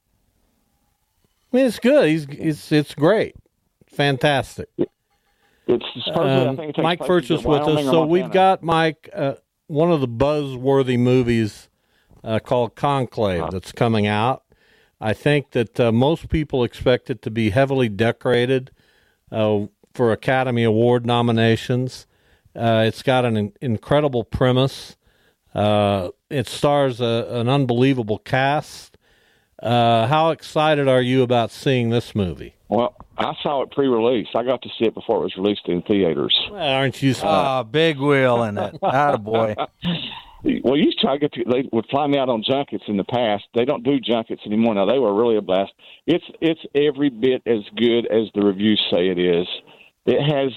I mean, it's good. He's it's it's great, fantastic. It's supposedly, I Um, think it takes Mike place Furch in is with us, Wyoming or so we've Montana. got Mike uh, one of the buzzworthy movies uh, called Conclave that's coming out. I think that uh, most people expect it to be heavily decorated uh, for Academy Award nominations. Uh, it's got an in- incredible premise. Uh, it stars a, an unbelievable cast. Uh, how excited are you about seeing this movie? Well, I saw it pre-release. I got to see it before it was released in theaters. Well, aren't you? Ah, big wheel in it. Attaboy. Well, you used to try to get to, they would fly me out on junkets in the past. They don't do junkets anymore now. They were really a blast. It's it's every bit as good as the reviews say it is. It has.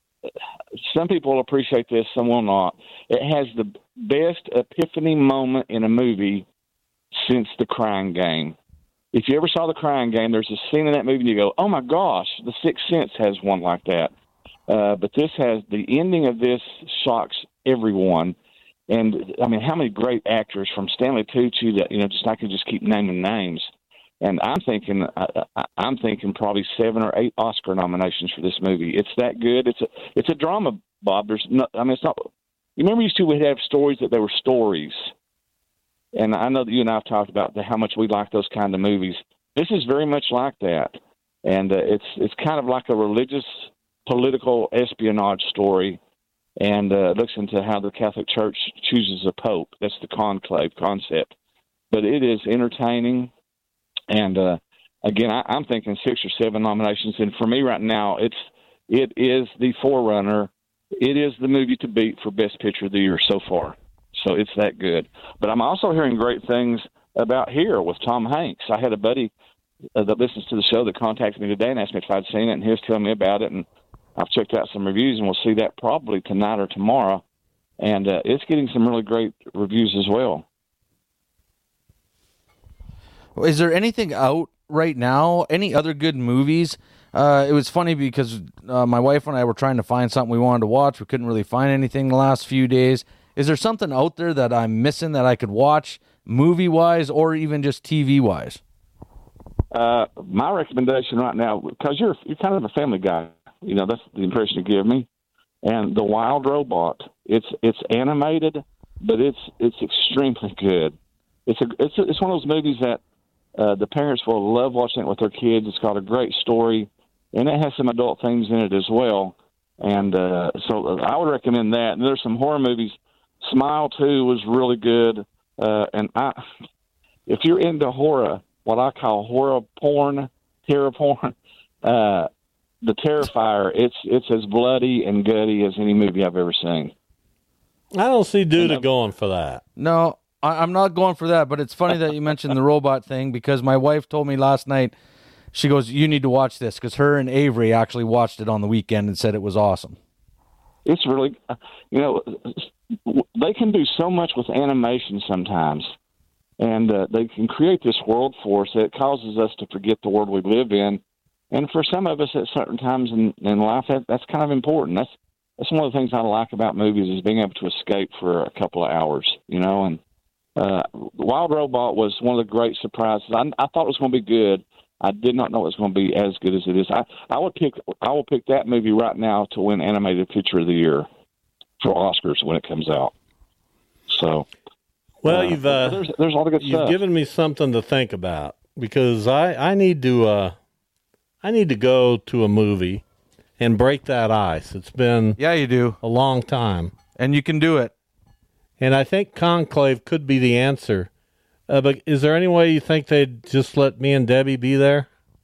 Some people will appreciate this, some will not. It has the best epiphany moment in a movie since The Crying Game. If you ever saw The Crying Game, there's a scene in that movie and you go, oh my gosh, The Sixth Sense has one like that. Uh, but this has, the ending of this shocks everyone. And, I mean, how many great actors from Stanley Tucci that, you know, just I could just keep naming names. And I'm thinking, I, I, I'm thinking probably seven or eight Oscar nominations for this movie. It's that good. It's a, it's a drama, Bob. There's no, I mean, it's not. You remember, used to we'd have stories that they were stories, and I know that you and I have talked about the, how much we like those kind of movies. This is very much like that, and uh, it's it's kind of like a religious, political espionage story, and uh, it looks into how the Catholic Church chooses a pope. That's the conclave concept, but it is entertaining. And uh, again, I, I'm thinking six or seven nominations. And for me right now, it's it is the forerunner. It is the movie to beat for Best Picture of the Year so far. So it's that good. But I'm also hearing great things about Here with Tom Hanks. I had a buddy uh, that listens to the show that contacted me today and asked me if I'd seen it, and he was telling me about it. And I've checked out some reviews, and we'll see that probably tonight or tomorrow. And uh, it's getting some really great reviews as well. Is there anything out right now? Any other good movies? Uh, it was funny because uh, my wife and I were trying to find something we wanted to watch. We couldn't really find anything the last few days. Is there something out there that I'm missing that I could watch movie-wise or even just T V-wise? Uh, my recommendation right now, because you're you're kind of a family guy, you know, that's the impression you give me. And The Wild Robot, it's it's animated, but it's it's extremely good. It's a it's a, it's one of those movies that uh, the parents will love watching it with their kids. It's got a great story, and it has some adult themes in it as well. And uh, so I would recommend that. And there's some horror movies. Smile two was really good. Uh, and I, if you're into horror, what I call horror porn, terror porn, uh, The Terrifier, it's it's as bloody and gutty as any movie I've ever seen. I don't see Duda going for that. No, I, I'm not going for that, but it's funny that you mentioned the robot thing because my wife told me last night, she goes, you need to watch this because her and Avery actually watched it on the weekend and said it was awesome. It's really, you know, they can do so much with animation sometimes, and uh, they can create this world for us that causes us to forget the world we live in. And for some of us at certain times in, in life, that, that's kind of important. That's that's one of the things I like about movies is being able to escape for a couple of hours, you know. And uh, Wild Robot was one of the great surprises. I, I thought it was going to be good. I did not know it was going to be as good as it is. I, I would pick I will pick that movie right now to win Animated Feature of the Year for Oscars when it comes out. So, well, uh, you've uh, there's there's all the good you've stuff. given me something to think about because I I need to uh, I need to go to a movie and break that ice. It's been yeah you do a long time, and you can do it. And I think Conclave could be the answer. Uh, but is there any way you think they'd just let me and Debbie be there?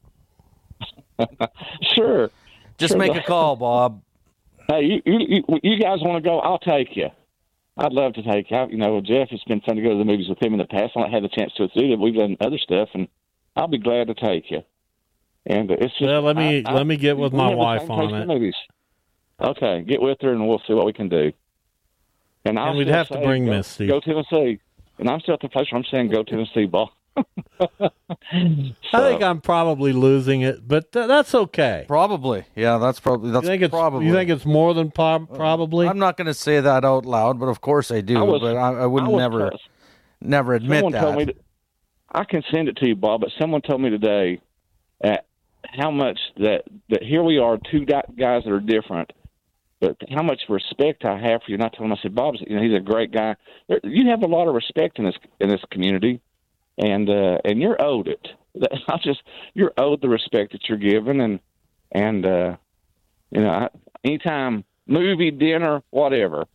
Sure. Just sure. make a call, Bob. Hey, you, you, you guys want to go? I'll take you. I'd love to take you. You know, Jeff, it's been fun to go to the movies with him in the past. I haven't had the chance to do it. We've done other stuff, and I'll be glad to take you. And it's just, well, let me I, let I, me get with my wife on it. Movies. Okay, get with her, and we'll see what we can do. And, I'll and we'd still have say, to bring go, Misty. Go Tennessee. And I'm still at the place where I'm saying go Tennessee, ball. I think I'm probably losing it, but th- that's okay. Probably, yeah. That's probably that's you think it's, probably. You think it's more than po- probably? I'm not going to say that out loud, but of course I do. I was, but I, I would I was, never, uh, never admit someone that. Told me to, I can send it to you, Bob. But someone told me today at how much that that here we are, two guys that are different. But how much respect I have for you. And I told him, I said, Bob, you know, he's a great guy. There, you have a lot of respect in this in this community, and uh, and you're owed it. I just you're owed the respect that you're given, and and uh, you know, I, anytime movie, dinner, whatever.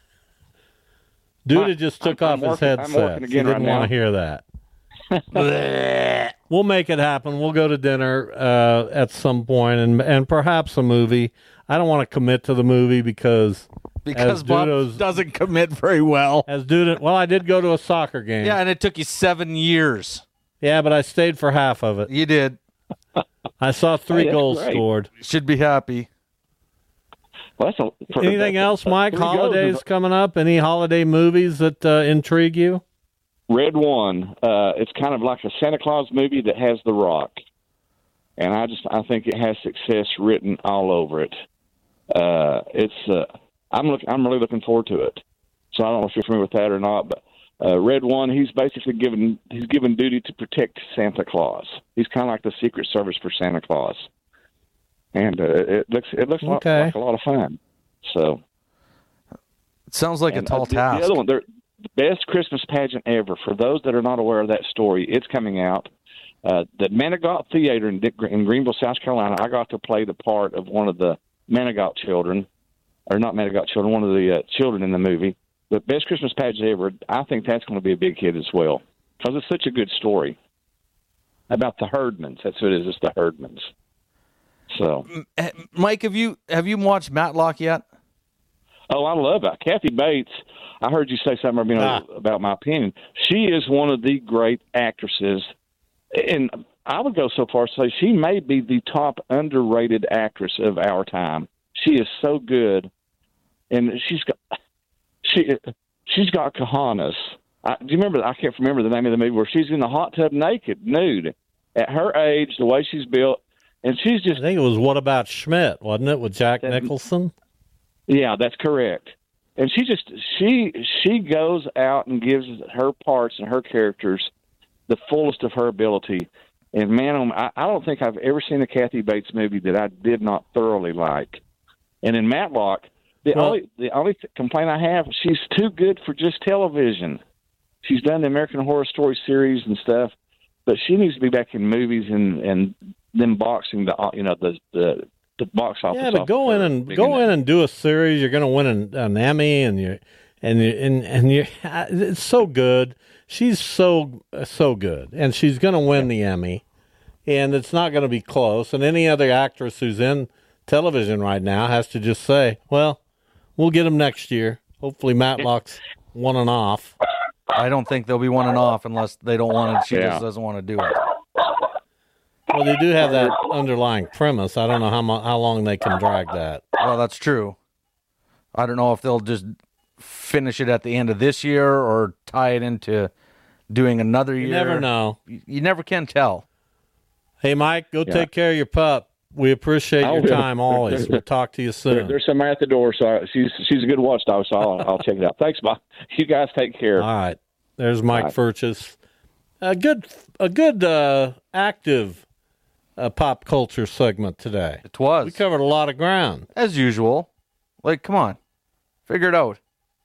Dude just took I'm, off I'm his working, headset. He didn't right want to hear that. We'll make it happen. We'll go to dinner uh, at some point, and and perhaps a movie. I don't want to commit to the movie because because Bob doesn't commit very well. As dude, well, I did go to a soccer game. Yeah, and it took you seven years. Yeah, but I stayed for half of it. You did. I saw three Hey, goals great. scored. Should be happy. Well, that's a, for, Anything that's, else, Mike? three goals Holidays is- coming up? Any holiday movies that uh, intrigue you? Red One. Uh, it's kind of like a Santa Claus movie that has The Rock, and I just I think it has success written all over it. Uh, it's uh, I'm look I'm really looking forward to it. So I don't know if you're familiar with that or not, but uh, Red One, he's basically given he's given duty to protect Santa Claus. He's kind of like the Secret Service for Santa Claus, and uh, it looks it looks Okay. like, like a lot of fun. So it sounds like and, a tall uh, the, task. The other one, they're the best Christmas pageant ever. For those that are not aware of that story, it's coming out. Uh, the Manigault Theater in, in Greenville, South Carolina. I got to play the part of one of the Manigault children, or not Manigault children, one of the uh, children in the movie. The best Christmas pageant ever. I think that's going to be a big hit as well because it's such a good story about the Herdmans. That's what it is. It's the Herdmans. So, Mike, have you have you watched Matlock yet? oh, I love it. Kathy Bates. I heard you say something you know, Ah. about my opinion. She is one of the great actresses, and I would go so far as to say she may be the top underrated actress of our time. She is so good, and she's got she she's got cojones. I, do you remember? I can't remember the name of the movie where she's in the hot tub naked, nude, at her age, the way she's built, and she's just. I think it was What About Schmidt, wasn't it, with Jack Nicholson? Yeah, that's correct. And she just she she goes out and gives her parts and her characters the fullest of her ability. And man, um, I, I don't think I've ever seen a Kathy Bates movie that I did not thoroughly like. And in Matlock, the Well- only the only complaint I have, she's too good for just television. She's done the American Horror Story series and stuff, but she needs to be back in movies and and them boxing the you know the the. the box office. Yeah, but go in and go in and do a series. You're going to win an, an Emmy, and you and you and and you. It's so good. She's so so good, and she's going to win the Emmy, and it's not going to be close. And any other actress who's in television right now has to just say, "Well, we'll get them next year." Hopefully, Matlock's one and off. I don't think they'll be one and off unless they don't want it. She Yeah. just doesn't want to do it. Well, they do have that underlying premise. I don't know how mu- how long they can drag that. Well, that's true. I don't know if they'll just finish it at the end of this year or tie it into doing another year. You never know. You, you never can tell. Hey, Mike, go Yeah. take care of your pup. We appreciate I your will. time always. We'll talk to you There, soon. there's somebody at the door, so I, she's she's a good watchdog. So I'll, I'll check it out. Thanks, Bob. You guys take care. All right. There's Mike All right. Furches. A good, a good, uh, active uh, pop culture segment today. It was. We covered a lot of ground. As usual. Like, come on. Figure it out.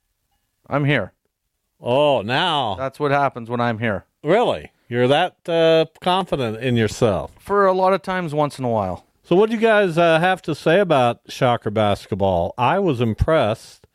I'm here. Oh, now That's what happens when I'm here. really, you're that uh, confident in yourself. For a lot of times, once in a while. So, what do you guys uh, have to say about Shocker basketball? I was impressed.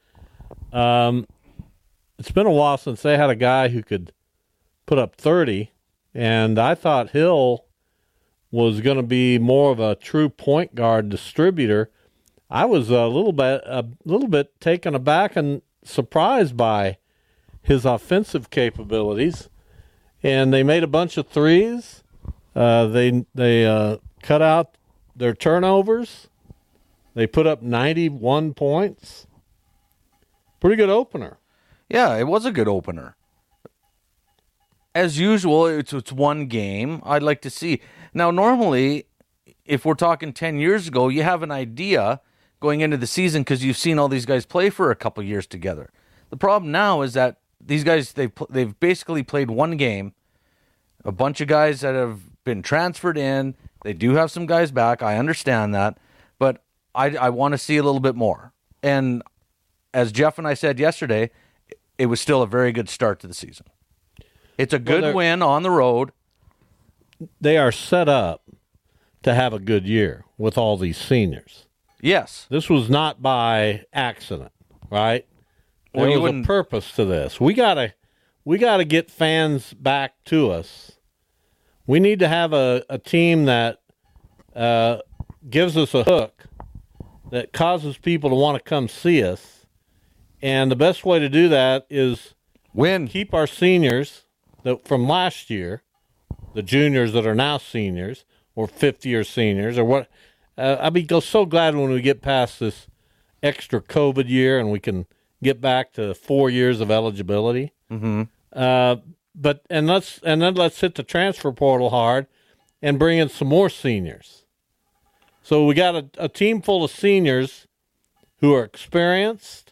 Um, it's been a while since they had a guy who could put up thirty, and I thought Hill was going to be more of a true point guard distributor. I was a little bit a little bit taken aback and surprised by his offensive capabilities, and they made a bunch of threes. Uh, they they uh, cut out their turnovers. They put up ninety-one points. Pretty good opener. Yeah, it was a good opener. as usual, it's it's one game. I'd like to see. Now, normally, if we're talking ten years ago, you have an idea going into the season because you've seen all these guys play for a couple years together. The problem now is that these guys, they've, they've basically played one game. A bunch of guys that have been transferred in. They do have some guys back. I understand that. But I, I want to see a little bit more. And as Jeff and I said yesterday, it was still a very good start to the season. It's a good well, win on the road. They are set up to have a good year with all these seniors. Yes. This was not by accident, right? There Well, you was a wouldn't- purpose to this. We gotta, we gotta get fans back to us. We need to have a, a team that uh, gives us a hook, that causes people to want to come see us. And the best way to do that is win. Keep our seniors that from last year, the juniors that are now seniors or fifth-year seniors or what. Uh, I'll be so glad when we get past this extra COVID year and we can get back to four years of eligibility. Mm-hmm. Uh, but and let's and then let's hit the transfer portal hard and bring in some more seniors. So we got a, a team full of seniors who are experienced.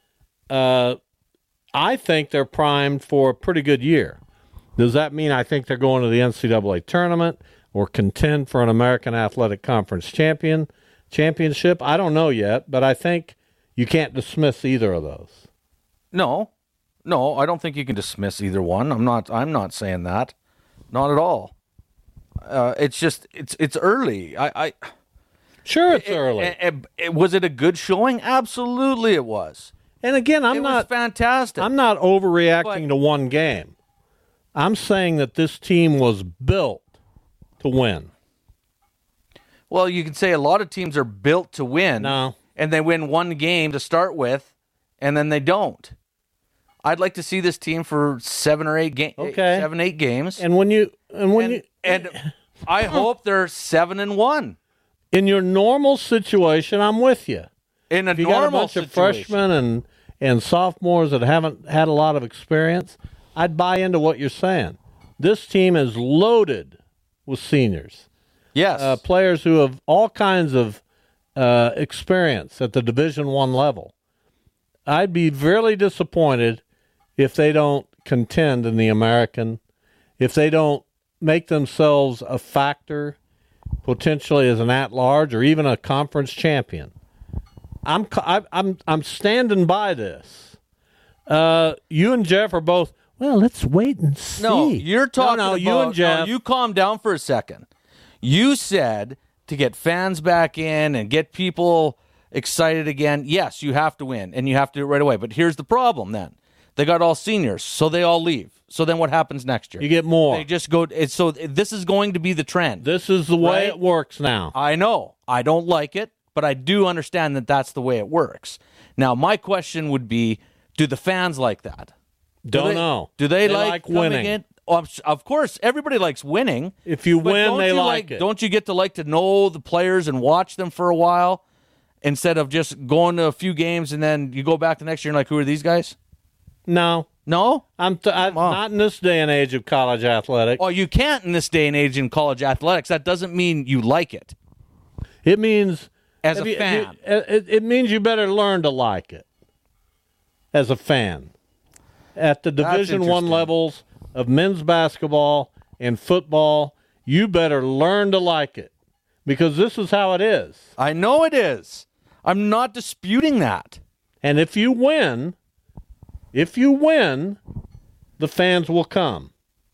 Uh, I think they're primed for a pretty good year. Does that mean I think they're going to the N C double A tournament or contend for an American Athletic Conference champion championship? I don't know yet, but I think you can't dismiss either of those. No, no, I don't think you can dismiss either one. I'm not. I'm not saying that. Not at all. Uh, it's just it's it's early. I, I sure it's it, early. It, it, it, was it a good showing? Absolutely, it was. And again, I'm it not was fantastic. I'm not overreacting But- to one game. I'm saying that this team was built to win. Well, you can say a lot of teams are built to win. No. And they win one game to start with, and then they don't. I'd like to see this team for seven or eight games. Okay. Seven, eight games. And when you and when and, you and I hope they're seven and one. in your normal situation, I'm with you. In a If you normal got a bunch situation. of freshmen and and sophomores that haven't had a lot of experience, I'd buy into what you're saying. This team is loaded with seniors. Yes. Uh, players who have all kinds of uh, experience at the Division One level. I'd be really disappointed if they don't contend in the American, if they don't make themselves a factor potentially as an at-large or even a conference champion. I'm I, I'm I'm standing by this. Uh, you and Jeff are both. Well, let's wait and see. No, you're talking no, no, about. you and Jeff. No, you calm down for a second. You said to get fans back in and get people excited again. Yes, you have to win, and you have to do it right away. But here's the problem. Then they got all seniors, so they all leave. So then what happens next year? You get more. They just go. It's, so this is going to be the trend. This is the way Right? it works now. I know. I don't like it, but I do understand that that's the way it works. Now, my question would be, do the fans like that? Do Don't they- know. Do they, They like, like coming winning. in? Oh, of- of course, everybody likes winning. If you But win, don't they you like it. Don't you get to like to know the players and watch them for a while instead of just going to a few games and then you go back the next year and like, who are these guys? No, No? I'm t- I, not in this day and age of college athletics. Oh, you can't in this day and age in college athletics. That doesn't mean you like it. It means As if a you- if fan. you- it, it means you better learn to like it as a fan at the That's Division One interesting. levels of men's basketball and football. You better learn to like it because this is how it is. I know it is. I'm not disputing that. And if you win, if you win, the fans will come.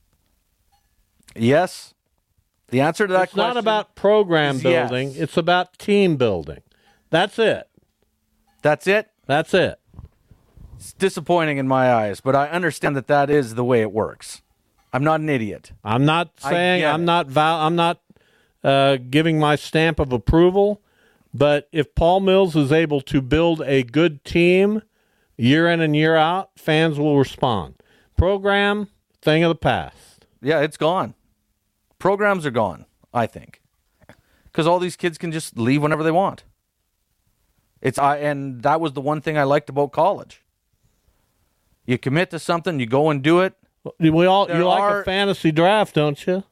Yes. The answer to that It's question not about program is building. yes. It's about team building. That's it. That's it. That's it. It's disappointing in my eyes, but I understand that that is the way it works. I'm not an idiot. I'm not I saying get I'm it. not val- I'm not uh, giving my stamp of approval, but if Paul Mills is able to build a good team year in and year out, fans will respond. Program, thing of the past. Yeah, it's gone. Programs are gone, I think, because all these kids can just leave whenever they want. It's I and that was the one thing I liked about college. You commit to something, you go and do it. We all There you like are- a fantasy draft, don't you?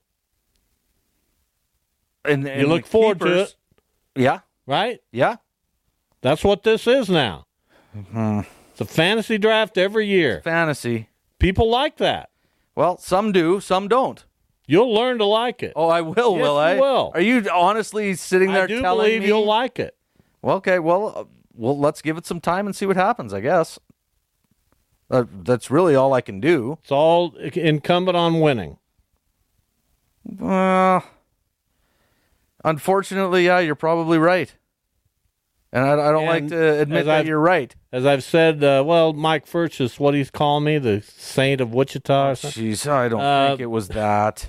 And, and You look the forward to keepers- it, Yeah, right? yeah. That's what this is now. Mm-hmm. It's a fantasy draft every year. Fantasy. People like that. Well, some do, some don't. You'll learn to like it. Oh, I will, Yes, will you I? will. Are you honestly sitting there I do telling believe me? you'll like it. Well, okay, well, uh, well, let's give it some time and see what happens, I guess. Uh, that's really all I can do. It's all incumbent on winning. Uh, unfortunately, yeah, you're probably right. And I, I don't like And to admit as that I've- you're right. As I've said, uh, well, Mike Furch is what he's calling me, the saint of Wichita. Or something. Jeez, I don't Uh, think it was that.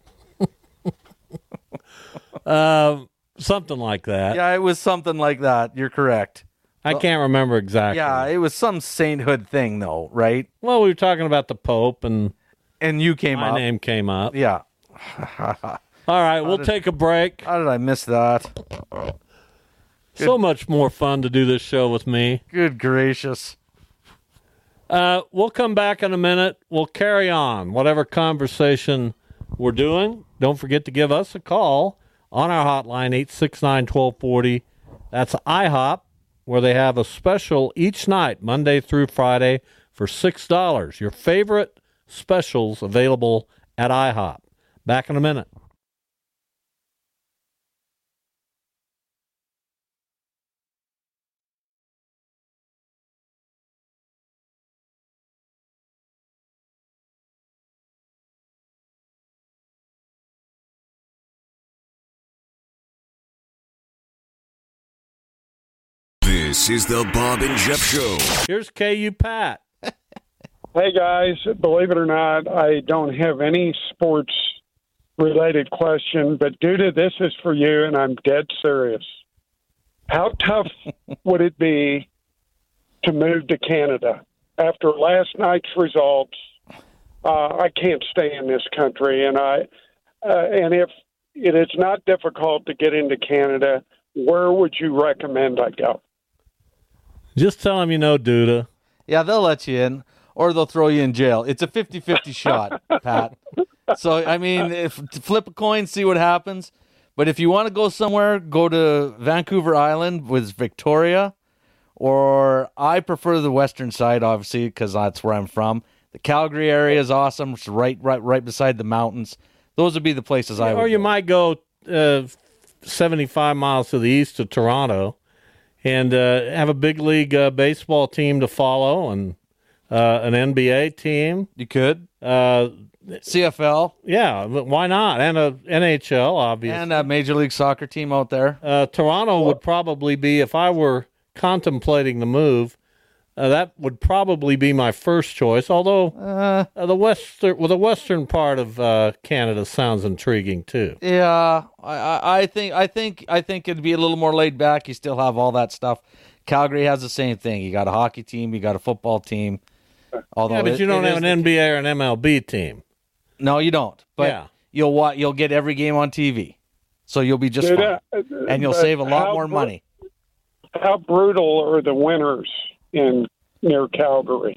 uh, something like that. Yeah, it was something like that. You're correct. I can't remember exactly. Yeah, it was some sainthood thing, though, right? Well, we were talking about the Pope, and And you came my up. name came up. Yeah. All right, we'll did- take a break. How did I miss that? So much more fun to do this show with me. Good gracious. Uh, we'll come back in a minute. We'll carry on whatever conversation we're doing. Don't forget to give us a call on our hotline, eight six nine, one two four zero. That's IHOP, where they have a special each night, Monday through Friday, for six dollars. Your favorite specials available at IHOP. Back in a minute. This is the Bob and Jeff Show. Here's K U Pat. Hey guys, believe it or not, I don't have any sports related question, but Duda, this is for you, and I'm dead serious. How tough would it be to move to Canada after last night's results? Uh, I can't stay in this country, and I uh, and if it is not difficult to get into Canada, where would you recommend I go? Just tell them you know Duda. Yeah, they'll let you in, or they'll throw you in jail. It's a fifty-fifty shot, Pat. So, I mean, if flip a coin, see what happens. But if you want to go somewhere, go to Vancouver Island with Victoria, or I prefer the western side, obviously, because that's where I'm from. The Calgary area is awesome. It's right, right, right beside the mountains. Those would be the places I would Or you go. might go uh, seventy-five miles to the east of Toronto and uh, have a big league uh, baseball team to follow and uh, an N B A team. You could. Uh, C F L. Yeah, but why not? And a N H L, obviously. And a Major League Soccer team out there. Uh, Toronto would probably be, if I were contemplating the move, uh, that would probably be my first choice. Although Uh, uh, the western, well, the western part of uh, Canada sounds intriguing too. Yeah, I, I, I think I think I think it'd be a little more laid back. You still have all that stuff. Calgary has the same thing. You got a hockey team, you got a football team. Although Yeah, but it- you don't it have is an the- N B A or an M L B team. No, you don't. But Yeah. you'll wa- you'll get every game on T V, so you'll be just Dude, fine, uh, and you'll but save a lot how more bru- money. How brutal are the winters in near Calgary?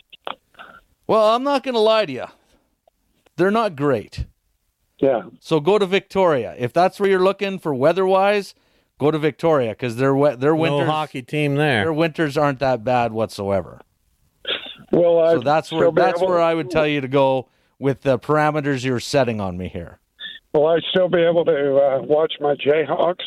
Well, I'm not going to lie to you. They're not great. Yeah. So go to Victoria if that's where you're looking for weather-wise. Go to Victoria because their we- their winters No hockey team there. their winters aren't that bad whatsoever. Well, I So that's where still be that's able- where I would tell you to go with the parameters you're setting on me here. Will I still be able to uh, watch my Jayhawks?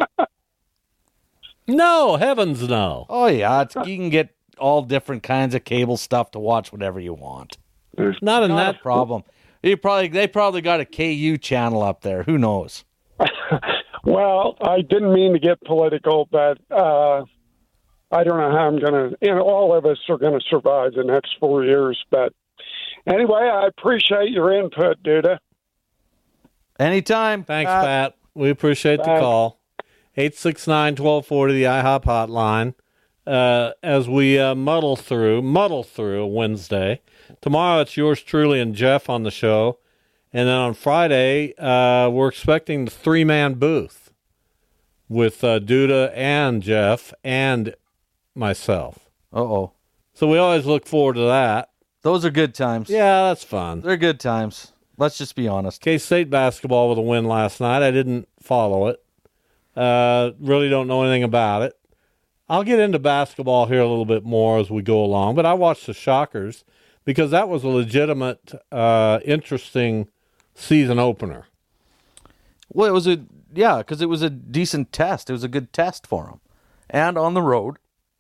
No, heavens no. Oh yeah, it's, you can get all different kinds of cable stuff to watch whatever you want. Not in Not that a problem. You probably they probably got a K U channel up there. Who knows? Well, I didn't mean to get political, but uh, I don't know how I'm going to, you know, all of us are going to survive the next four years. But anyway, I appreciate your input, Duda. Anytime. Thanks, Pat. Pat. We appreciate the Bye. call. eight six nine, one two four zero, the IHOP hotline. Uh, as we uh, muddle through, muddle through Wednesday. Tomorrow it's yours truly and Jeff on the show. And then on Friday, uh, we're expecting the three-man booth with uh, Duda and Jeff and myself. Uh-oh. So we always look forward to that. Those are good times. Yeah, that's fun. They're good times. Let's just be honest. K-State basketball with a win last night. I didn't follow it. Uh, really don't know anything about it. I'll get into basketball here a little bit more as we go along, but I watched the Shockers because that was a legitimate, uh, interesting season opener. Well, it was a, yeah, because it was a decent test. It was a good test for them. And on the road,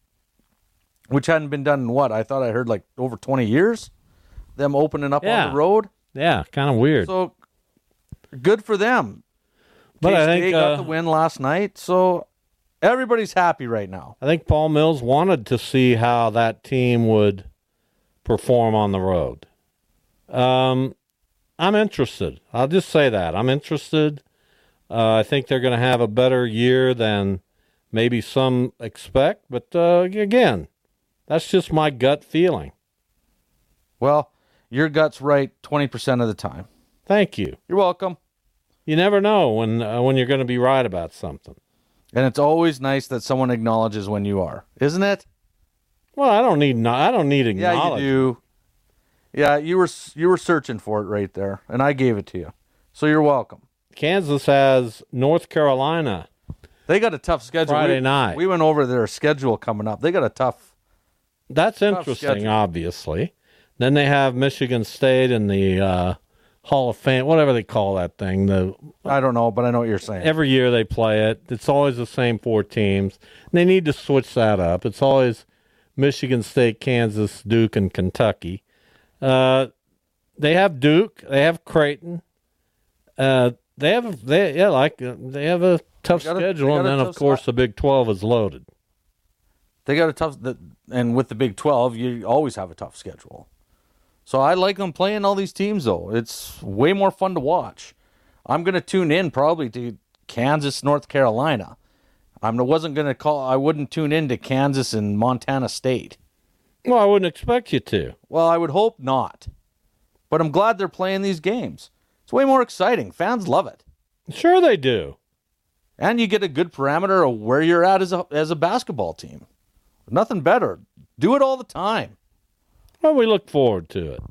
which hadn't been done in what? I thought I heard like over twenty years, them opening up Yeah. on the road. Yeah, kind of weird. So, good for them. But I K-State think, got uh, the win last night, so everybody's happy right now. I think Paul Mills wanted to see how that team would perform on the road. Um, I'm interested. I'll just say that. I'm interested. Uh, I think they're going to have a better year than maybe some expect. But, uh, again, that's just my gut feeling. Well, your gut's right twenty percent of the time. Thank you. You're welcome. You never know when uh, when you're going to be right about something. And it's always nice that someone acknowledges when you are, isn't it? Well, I don't need no, I don't need Yeah, acknowledgement. you do. Yeah, you were you were searching for it right there, and I gave it to you. So you're welcome. Kansas has North Carolina. They got a tough schedule. Friday we, night. We went over their schedule coming up. They got a tough. That's tough interesting, schedule. obviously. Then they have Michigan State in the uh, Hall of Fame, whatever they call that thing. The I don't know, but I know what you're saying. Every year they play it. It's always the same four teams. They need to switch that up. It's always Michigan State, Kansas, Duke, and Kentucky. Uh, they have Duke. They have Creighton. Uh, they have a, they yeah like uh, they have a tough They got a- schedule, they got and a then of tough course spot. the Big twelve is loaded. They got a tough, the, and with the Big twelve, you always have a tough schedule. So I like them playing all these teams, though. It's way more fun to watch. I'm going to tune in probably to Kansas, North Carolina. I wasn't going to call. I wouldn't tune in to Kansas and Montana State. Well, I wouldn't expect you to. Well, I would hope not. But I'm glad they're playing these games. It's way more exciting. Fans love it. Sure they do. And you get a good parameter of where you're at as a as a basketball team. Nothing better. Do it all the time. Well, we look forward to it.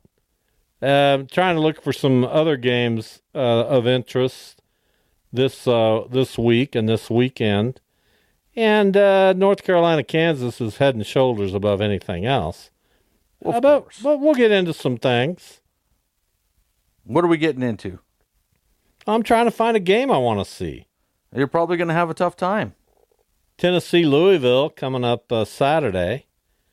Uh, trying to look for some other games uh, of interest this uh, this week and this weekend. And uh, North Carolina, Kansas is head and shoulders above anything else. Of but, course. but we'll get into some things. What are we getting into? I'm trying to find a game I want to see. You're probably going to have a tough time. Tennessee, Louisville coming up uh, Saturday.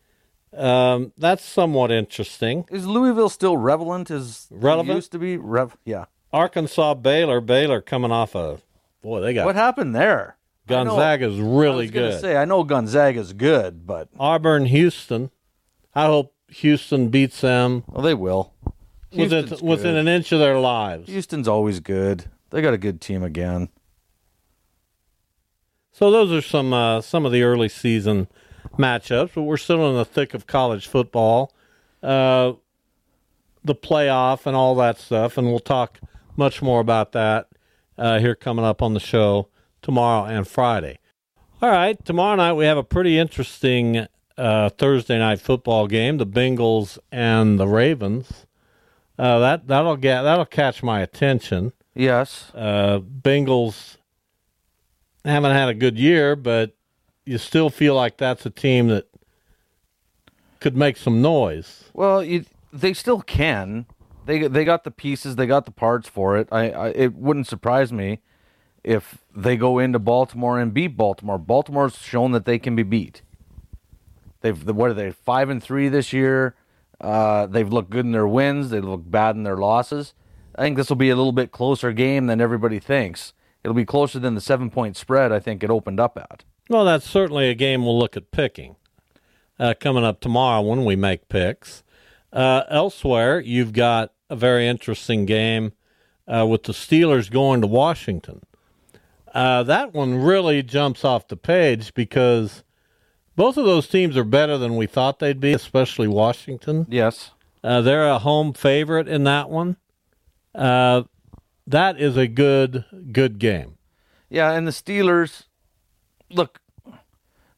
Um, that's somewhat interesting. Is Louisville still relevant as Relevant? it used to be? Rev- yeah. Arkansas, Baylor. Baylor coming off a boy. They got What happened there? Gonzaga's I really was gonna good. say I know Gonzaga's good, but Auburn, Houston. I hope Houston beats them well, they will. within, Houston's within good. an inch of their lives. Houston's always good. They got a good team again. So those are some uh, some of the early season matchups, but we're still in the thick of college football, uh, the playoff, and all that stuff, and we'll talk much more about that uh, here coming up on the show tomorrow and Friday. All right, tomorrow night we have a pretty interesting uh, Thursday night football game: the Bengals and the Ravens. Uh, that that'll get that'll catch my attention. Yes. Uh, Bengals haven't had a good year, but you still feel like that's a team that could make some noise. Well, you, they still can. They they got the pieces. They got the parts for it. I, I it wouldn't surprise me if they go into Baltimore and beat Baltimore. Baltimore's shown that they can be beat. They've what are they five and three this year? Uh, they've looked good in their wins. They look bad in their losses. I think this will be a little bit closer game than everybody thinks. It'll be closer than the seven point spread I think it opened up at. Well, that's certainly a game we'll look at picking uh, coming up tomorrow when we make picks. Uh, elsewhere, you've got a very interesting game uh, with the Steelers going to Washington. Uh, that one really jumps off the page because both of those teams are better than we thought they'd be, especially Washington. Yes. Uh, they're a home favorite in that one. Uh, that is a good, good game. Yeah, and the Steelers, look,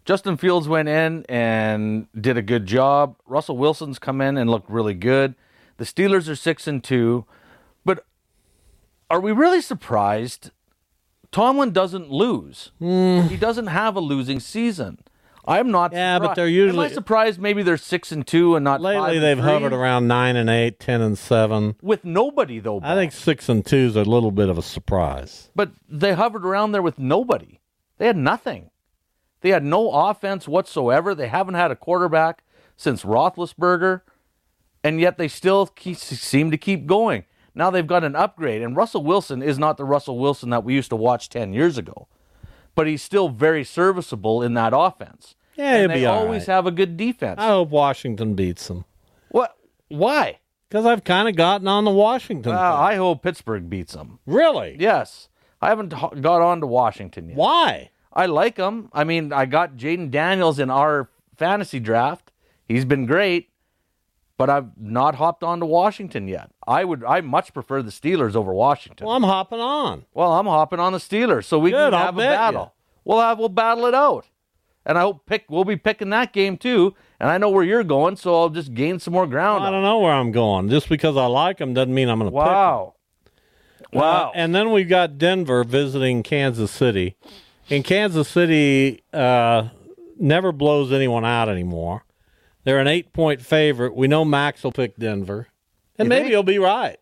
Justin Fields went in and did a good job. Russell Wilson's come in and looked really good. The Steelers are six and two. But are we really surprised? Tomlin doesn't lose. Mm. He doesn't have a losing season. I'm not. Yeah, surprised. but they're usually. Am I surprised? Maybe they're six and two and not. Lately, five and they've three? hovered around nine and eight, ten and seven. With nobody though. I think six and two is a little bit of a surprise. But they hovered around there with nobody. They had nothing. They had no offense whatsoever. They haven't had a quarterback since Roethlisberger, and yet they still keep, seem to keep going. Now they've got an upgrade, and Russell Wilson is not the Russell Wilson that we used to watch ten years ago, but he's still very serviceable in that offense. Yeah, and he'll they be all always right. have a good defense. I hope Washington beats them. What? Why? Because I've kind of gotten on the Washington. Uh, thing. I hope Pittsburgh beats them. Really? Yes. I haven't h- got on to Washington yet. Why? I like him. I mean, I got Jaden Daniels in our fantasy draft. He's been great, but I've not hopped on to Washington yet. I would. I much prefer the Steelers over Washington. Well, I'm hopping on. Well, I'm hopping on the Steelers, so we Good, can I'll have a bet battle. We'll have. We'll battle it out, and I hope pick. We'll be picking that game too. And I know where you're going, so I'll just gain some more ground. I don't know where I'm going. Just because I like them doesn't mean I'm going to pick them. Wow. Wow. Uh, and then we've got Denver visiting Kansas City. And Kansas City uh, never blows anyone out anymore. They're an eight-point favorite. We know Max will pick Denver. And You maybe think? he'll be right.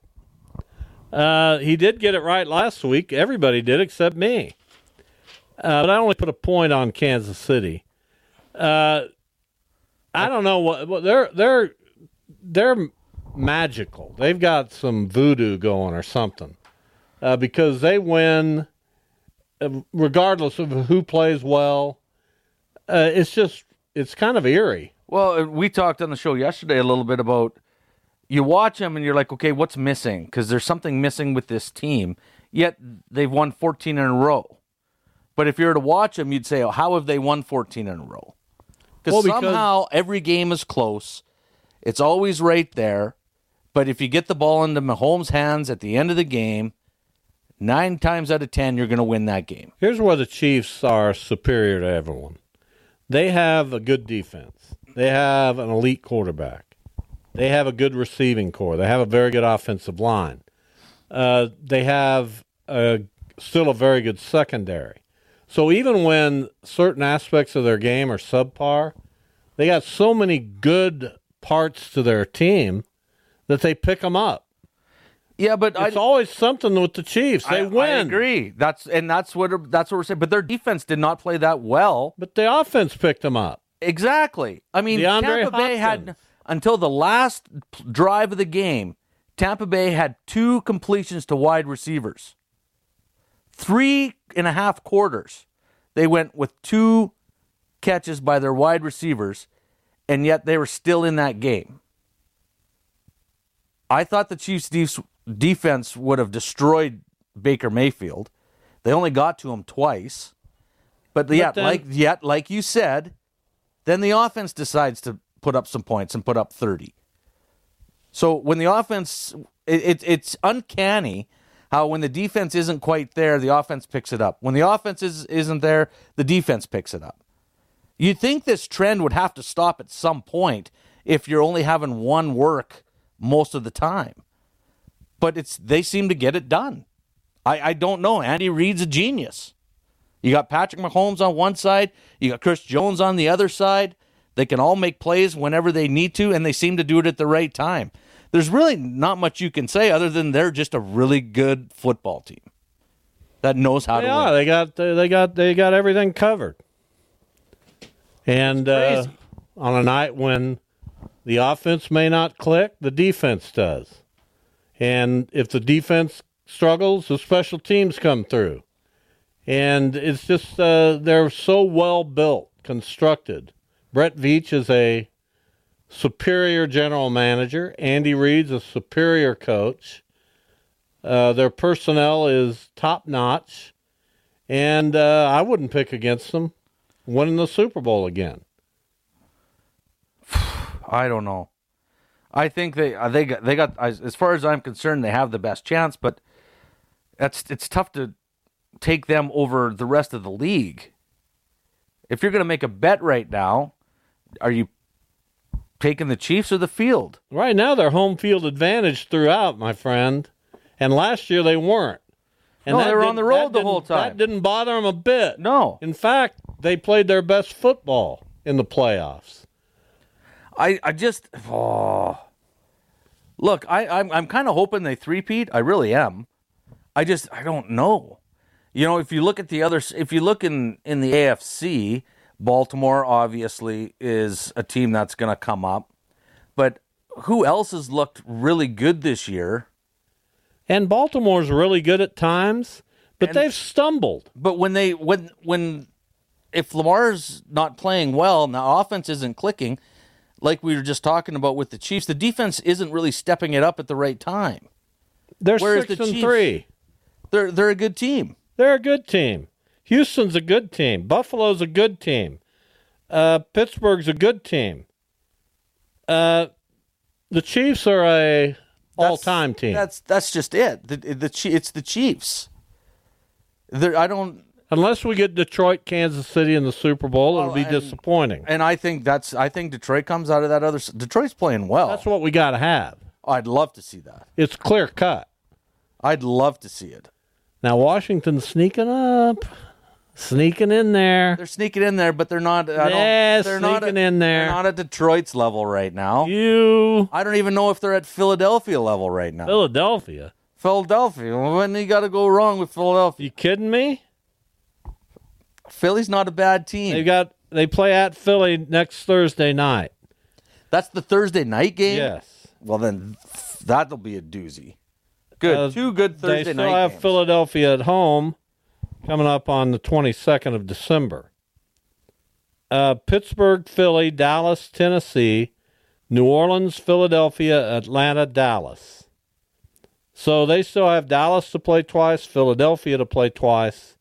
Uh, he did get it right last week. Everybody did except me. Uh, but I only put a point on Kansas City. Uh, I don't know what, what they're they're they're magical. They've got some voodoo going or something uh, because they win uh, regardless of who plays well. Uh, it's just it's kind of eerie. Well, we talked on the show yesterday a little bit about you watch them and you're like, okay, what's missing? Because there's something missing with this team. Yet they've won fourteen in a row. But if you were to watch them, you'd say, oh, how have they won fourteen in a row? Well, Because because- somehow every game is close. It's always right there. But if you get the ball into Mahomes' hands at the end of the game, nine times out of ten, you're going to win that game. Here's where the Chiefs are superior to everyone. They have a good defense. They have an elite quarterback. They have a good receiving core. They have a very good offensive line. Uh, they have a, still a very good secondary. So even when certain aspects of their game are subpar, they got so many good parts to their team that they pick them up. Yeah, but it's I, always something with the Chiefs. They I, win. I agree. That's and that's what that's what we're saying. But their defense did not play that well. But the offense picked them up. Exactly. I mean, DeAndre Tampa Bay had Hopkins. until the last drive of the game. Tampa Bay had two completions to wide receivers. Three and a half quarters, they went with two catches by their wide receivers, and yet they were still in that game. I thought the Chiefs' def- defense would have destroyed Baker Mayfield. They only got to him twice. But, But yet, then- like yet, like you said, then the offense decides to put up some points and put up thirty. So when the offense, it, it, it's uncanny how when the defense isn't quite there, the offense picks it up. When the offense is, isn't there, the defense picks it up. You'd think this trend would have to stop at some point if you're only having one work most of the time. But it's they seem to get it done. I, I don't know. Andy Reid's a genius. You got Patrick Mahomes on one side. You got Chris Jones on the other side. They can all make plays whenever they need to, and they seem to do it at the right time. There's really not much you can say other than they're just a really good football team that knows how They to are. win. They got they got they got everything covered. And uh, crazy. on a night when the offense may not click, the defense does. And if the defense struggles, the special teams come through. And it's just uh, they're so well built, constructed. Brett Veach is a superior general manager. Andy Reid's a superior coach. Uh, their personnel is top notch, and uh, I wouldn't pick against them winning the Super Bowl again. I don't know. I think they uh, they got they got as, as far as I'm concerned, they have the best chance, but that's it's tough to take them over the rest of the league. If you're going to make a bet right now, are you taking the Chiefs or the field? Right now, they're home field advantage throughout, my friend. And last year, they weren't. And no, they were did, on the road the whole time. That didn't bother them a bit. No. In fact, they played their best football in the playoffs. I, I just... Oh. Look, I, I'm, I'm kind of hoping they three-peat. I really am. I just... I don't know. You know, if you look at the other... If you look in, in the A F C, Baltimore obviously is a team that's going to come up. But who else has looked really good this year? And Baltimore's really good at times, but and, they've stumbled. But when they when when if Lamar's not playing well and the offense isn't clicking, like we were just talking about with the Chiefs, the defense isn't really stepping it up at the right time. They're Whereas six the and Chiefs, three. They're they're a good team. They're a good team. Houston's a good team. Buffalo's a good team. Uh, Pittsburgh's a good team. Uh, the Chiefs are a all-time team. That's that's just it. The, the it's the Chiefs. They're, I don't unless we get Detroit, Kansas City in the Super Bowl, well, it'll be and, disappointing. And I think that's I think Detroit comes out of that other. Detroit's playing well. That's what we got to have. I'd love to see that. It's clear cut. I'd love to see it. Now Washington's sneaking up, sneaking in there. They're sneaking in there, but they're not. I yeah, don't, they're sneaking not at, in there. They're not at Detroit's level right now. You. I don't even know if they're at Philadelphia level right now. Philadelphia. Philadelphia. When you got to go wrong with Philadelphia? You kidding me? Philly's not a bad team. They got. They play at Philly next Thursday night. That's the Thursday night game. Yes. Well, then that'll be a doozy. Good. Uh, Two good Thursday night They still night have games. Philadelphia at home coming up on the twenty-second of December. Uh, Pittsburgh, Philly, Dallas, Tennessee, New Orleans, Philadelphia, Atlanta, Dallas. So they still have Dallas to play twice, Philadelphia to play twice.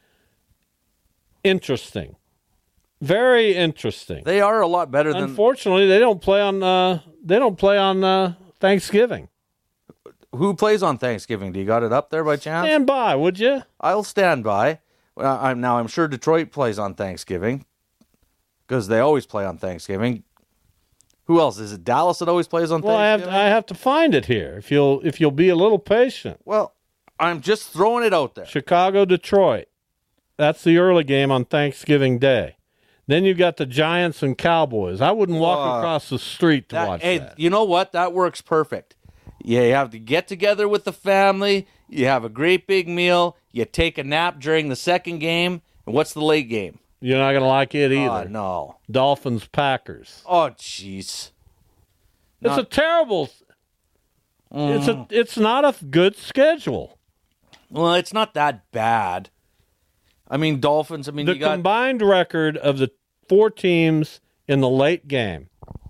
Interesting. Very interesting. They are a lot better than. Unfortunately, they don't play on. Uh, they don't play on uh, Thanksgiving. Who plays on Thanksgiving? Do you got it up there by chance? Stand by, would you? I'll stand by. Uh, I'm now. I'm sure Detroit plays on Thanksgiving because they always play on Thanksgiving. Who else is it? Dallas that always plays on well, I have Thanksgiving. to, I have to find it here. If you'll if you'll be a little patient. Well, I'm just throwing it out there. Chicago, Detroit. That's the early game on Thanksgiving Day. Then you got the Giants and Cowboys. I wouldn't walk uh, across the street to that, watch hey, that. You know what? That works perfect. You have to get together with the family. You have a great big meal. You take a nap during the second game. And what's the late game? You're not going to like it either. Oh, no. Dolphins, Packers. Oh, jeez. It's a terrible. Mm. It's a. It's not a good schedule. Well, it's not that bad. I mean, Dolphins. I mean, the you got... combined record of the four teams in the late game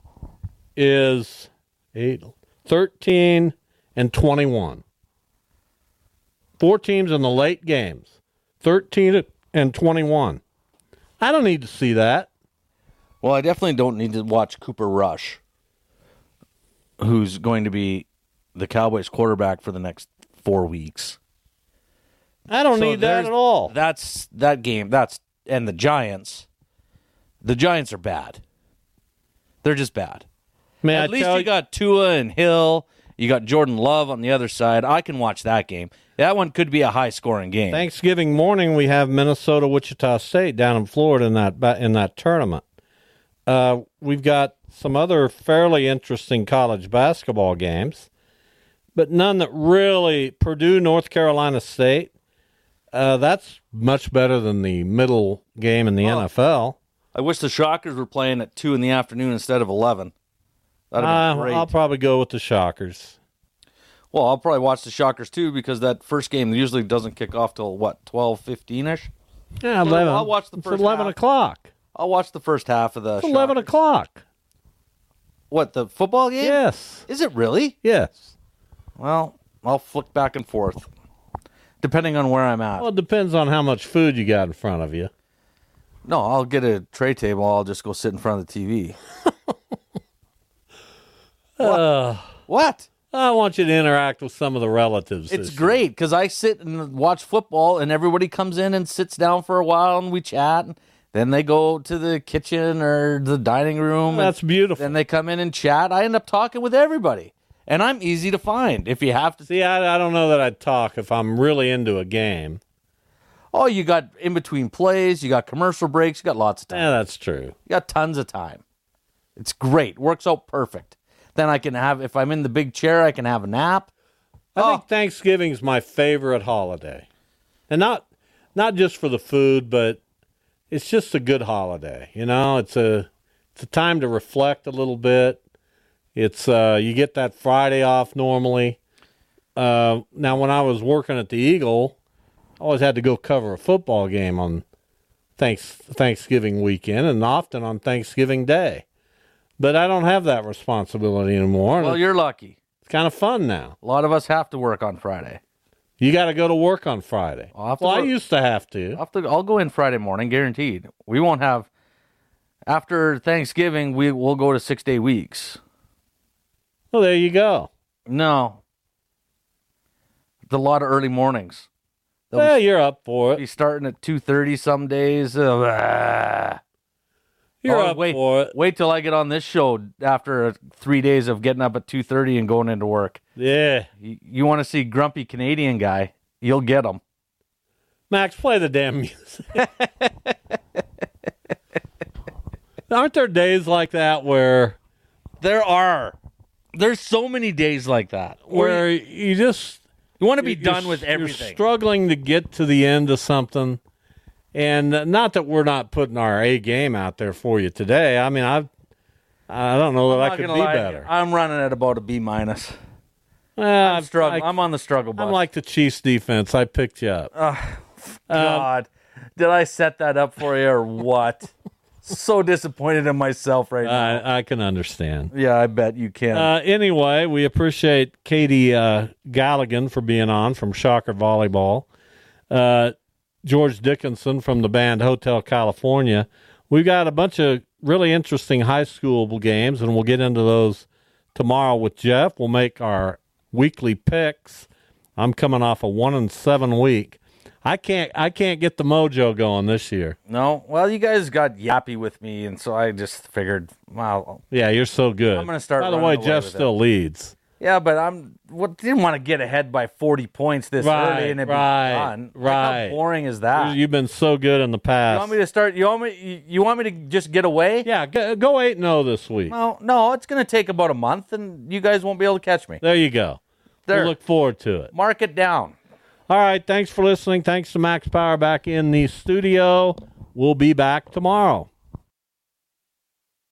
is eight, thirteen and twenty-one. Four teams in the late games, thirteen and twenty-one. I don't need to see that. Well, I definitely don't need to watch Cooper Rush, who's going to be the Cowboys quarterback for the next four weeks. I don't so need that at all. That's that game. That's and the Giants. The Giants are bad. They're just bad. May At I least tell you you got Tua and Hill. You got Jordan Love on the other side. I can watch that game. That one could be a high-scoring game. Thanksgiving morning, we have Minnesota, Wichita State down in Florida in that in that tournament. Uh, we've got some other fairly interesting college basketball games, but none that really Purdue, North Carolina State. Uh, that's much better than the middle game in the oh, N F L. I wish the Shockers were playing at two in the afternoon instead of eleven. That'd uh, be great. I'll probably go with the Shockers. Well, I'll probably watch the Shockers too because that first game usually doesn't kick off till what twelve fifteen ish. Yeah, eleven. I'll watch the it's first. eleven half. o'clock. I'll watch the first half of the. It's eleven o'clock. What, the football game? Yes. Is it really? Yes. Well, I'll flick back and forth, depending on where I'm at. Well, it depends on how much food you got in front of you. No, I'll get a tray table. I'll just go sit in front of the T V. what? Uh, what? I want you to interact with some of the relatives. It's great because I sit and watch football, and everybody comes in and sits down for a while, and we chat. And Then they go to the kitchen or the dining room. That's beautiful. Then they come in and chat. I end up talking with everybody. And I'm easy to find if you have to. See, I, I don't know that I'd talk if I'm really into a game. Oh, you got in between plays. You got commercial breaks. You got lots of time. Yeah, that's true. You got tons of time. It's great. Works out perfect. Then I can have, if I'm in the big chair, I can have a nap. I oh. think Thanksgiving's my favorite holiday. And not not just for the food, but it's just a good holiday. You know, it's a it's a time to reflect a little bit. It's uh, you get that Friday off normally. Uh, now, when I was working at the Eagle, I always had to go cover a football game on thanks, Thanksgiving weekend and often on Thanksgiving Day. But I don't have that responsibility anymore. Well, you're lucky. It's kind of fun now. A lot of us have to work on Friday. You got to go to work on Friday. I'll have to well, work. I used to have to. I'll, have to. I'll go in Friday morning, guaranteed. We won't have, after Thanksgiving, we, we'll go to six-day weeks. Well, there you go. No. It's a lot of early mornings. They'll well, be, you're up for it. Be starting at two thirty some days. Uh, ah. You're oh, up wait, for it. Wait till I get on this show after three days of getting up at two thirty and going into work. Yeah. You, you want to see grumpy Canadian guy, you'll get him. Max, play the damn music. Aren't there days like that where... There are. There's so many days like that. Where you, you just... You want to be done with everything. You're struggling to get to the end of something. And not that we're not putting our A game out there for you today. I mean, I I don't know that I could be lie. better. I'm running at about a B minus. Well, I'm, strugg- I, I'm on the struggle bus. I'm like the Chiefs defense. I picked you up. Oh, God. Um, Did I set that up for you or what? So disappointed in myself right now. I, I can understand. Yeah, I bet you can. Uh, anyway, we appreciate Katie uh, Galligan for being on from Shocker Volleyball. Uh, George Dickinson from the band Hotel California. We've got a bunch of really interesting high school games, and we'll get into those tomorrow with Jeff. We'll make our weekly picks. I'm coming off a one and seven week. I can't I can't get the mojo going this year. No? Well, you guys got yappy with me, and so I just figured, wow. Yeah, you're so good. I'm going to start By the way, Jeff still it. leads. Yeah, but I'm what didn't want to get ahead by forty points this right, early and it right, be done. Right. Like, how boring is that? You've been so good in the past. You want me to start? You want me? You want me to just get away? Yeah, go, go eight and zero this week. No, no, it's going to take about a month, and you guys won't be able to catch me. There you go. There. We look forward to it. Mark it down. All right. Thanks for listening. Thanks to Max Power back in the studio. We'll be back tomorrow.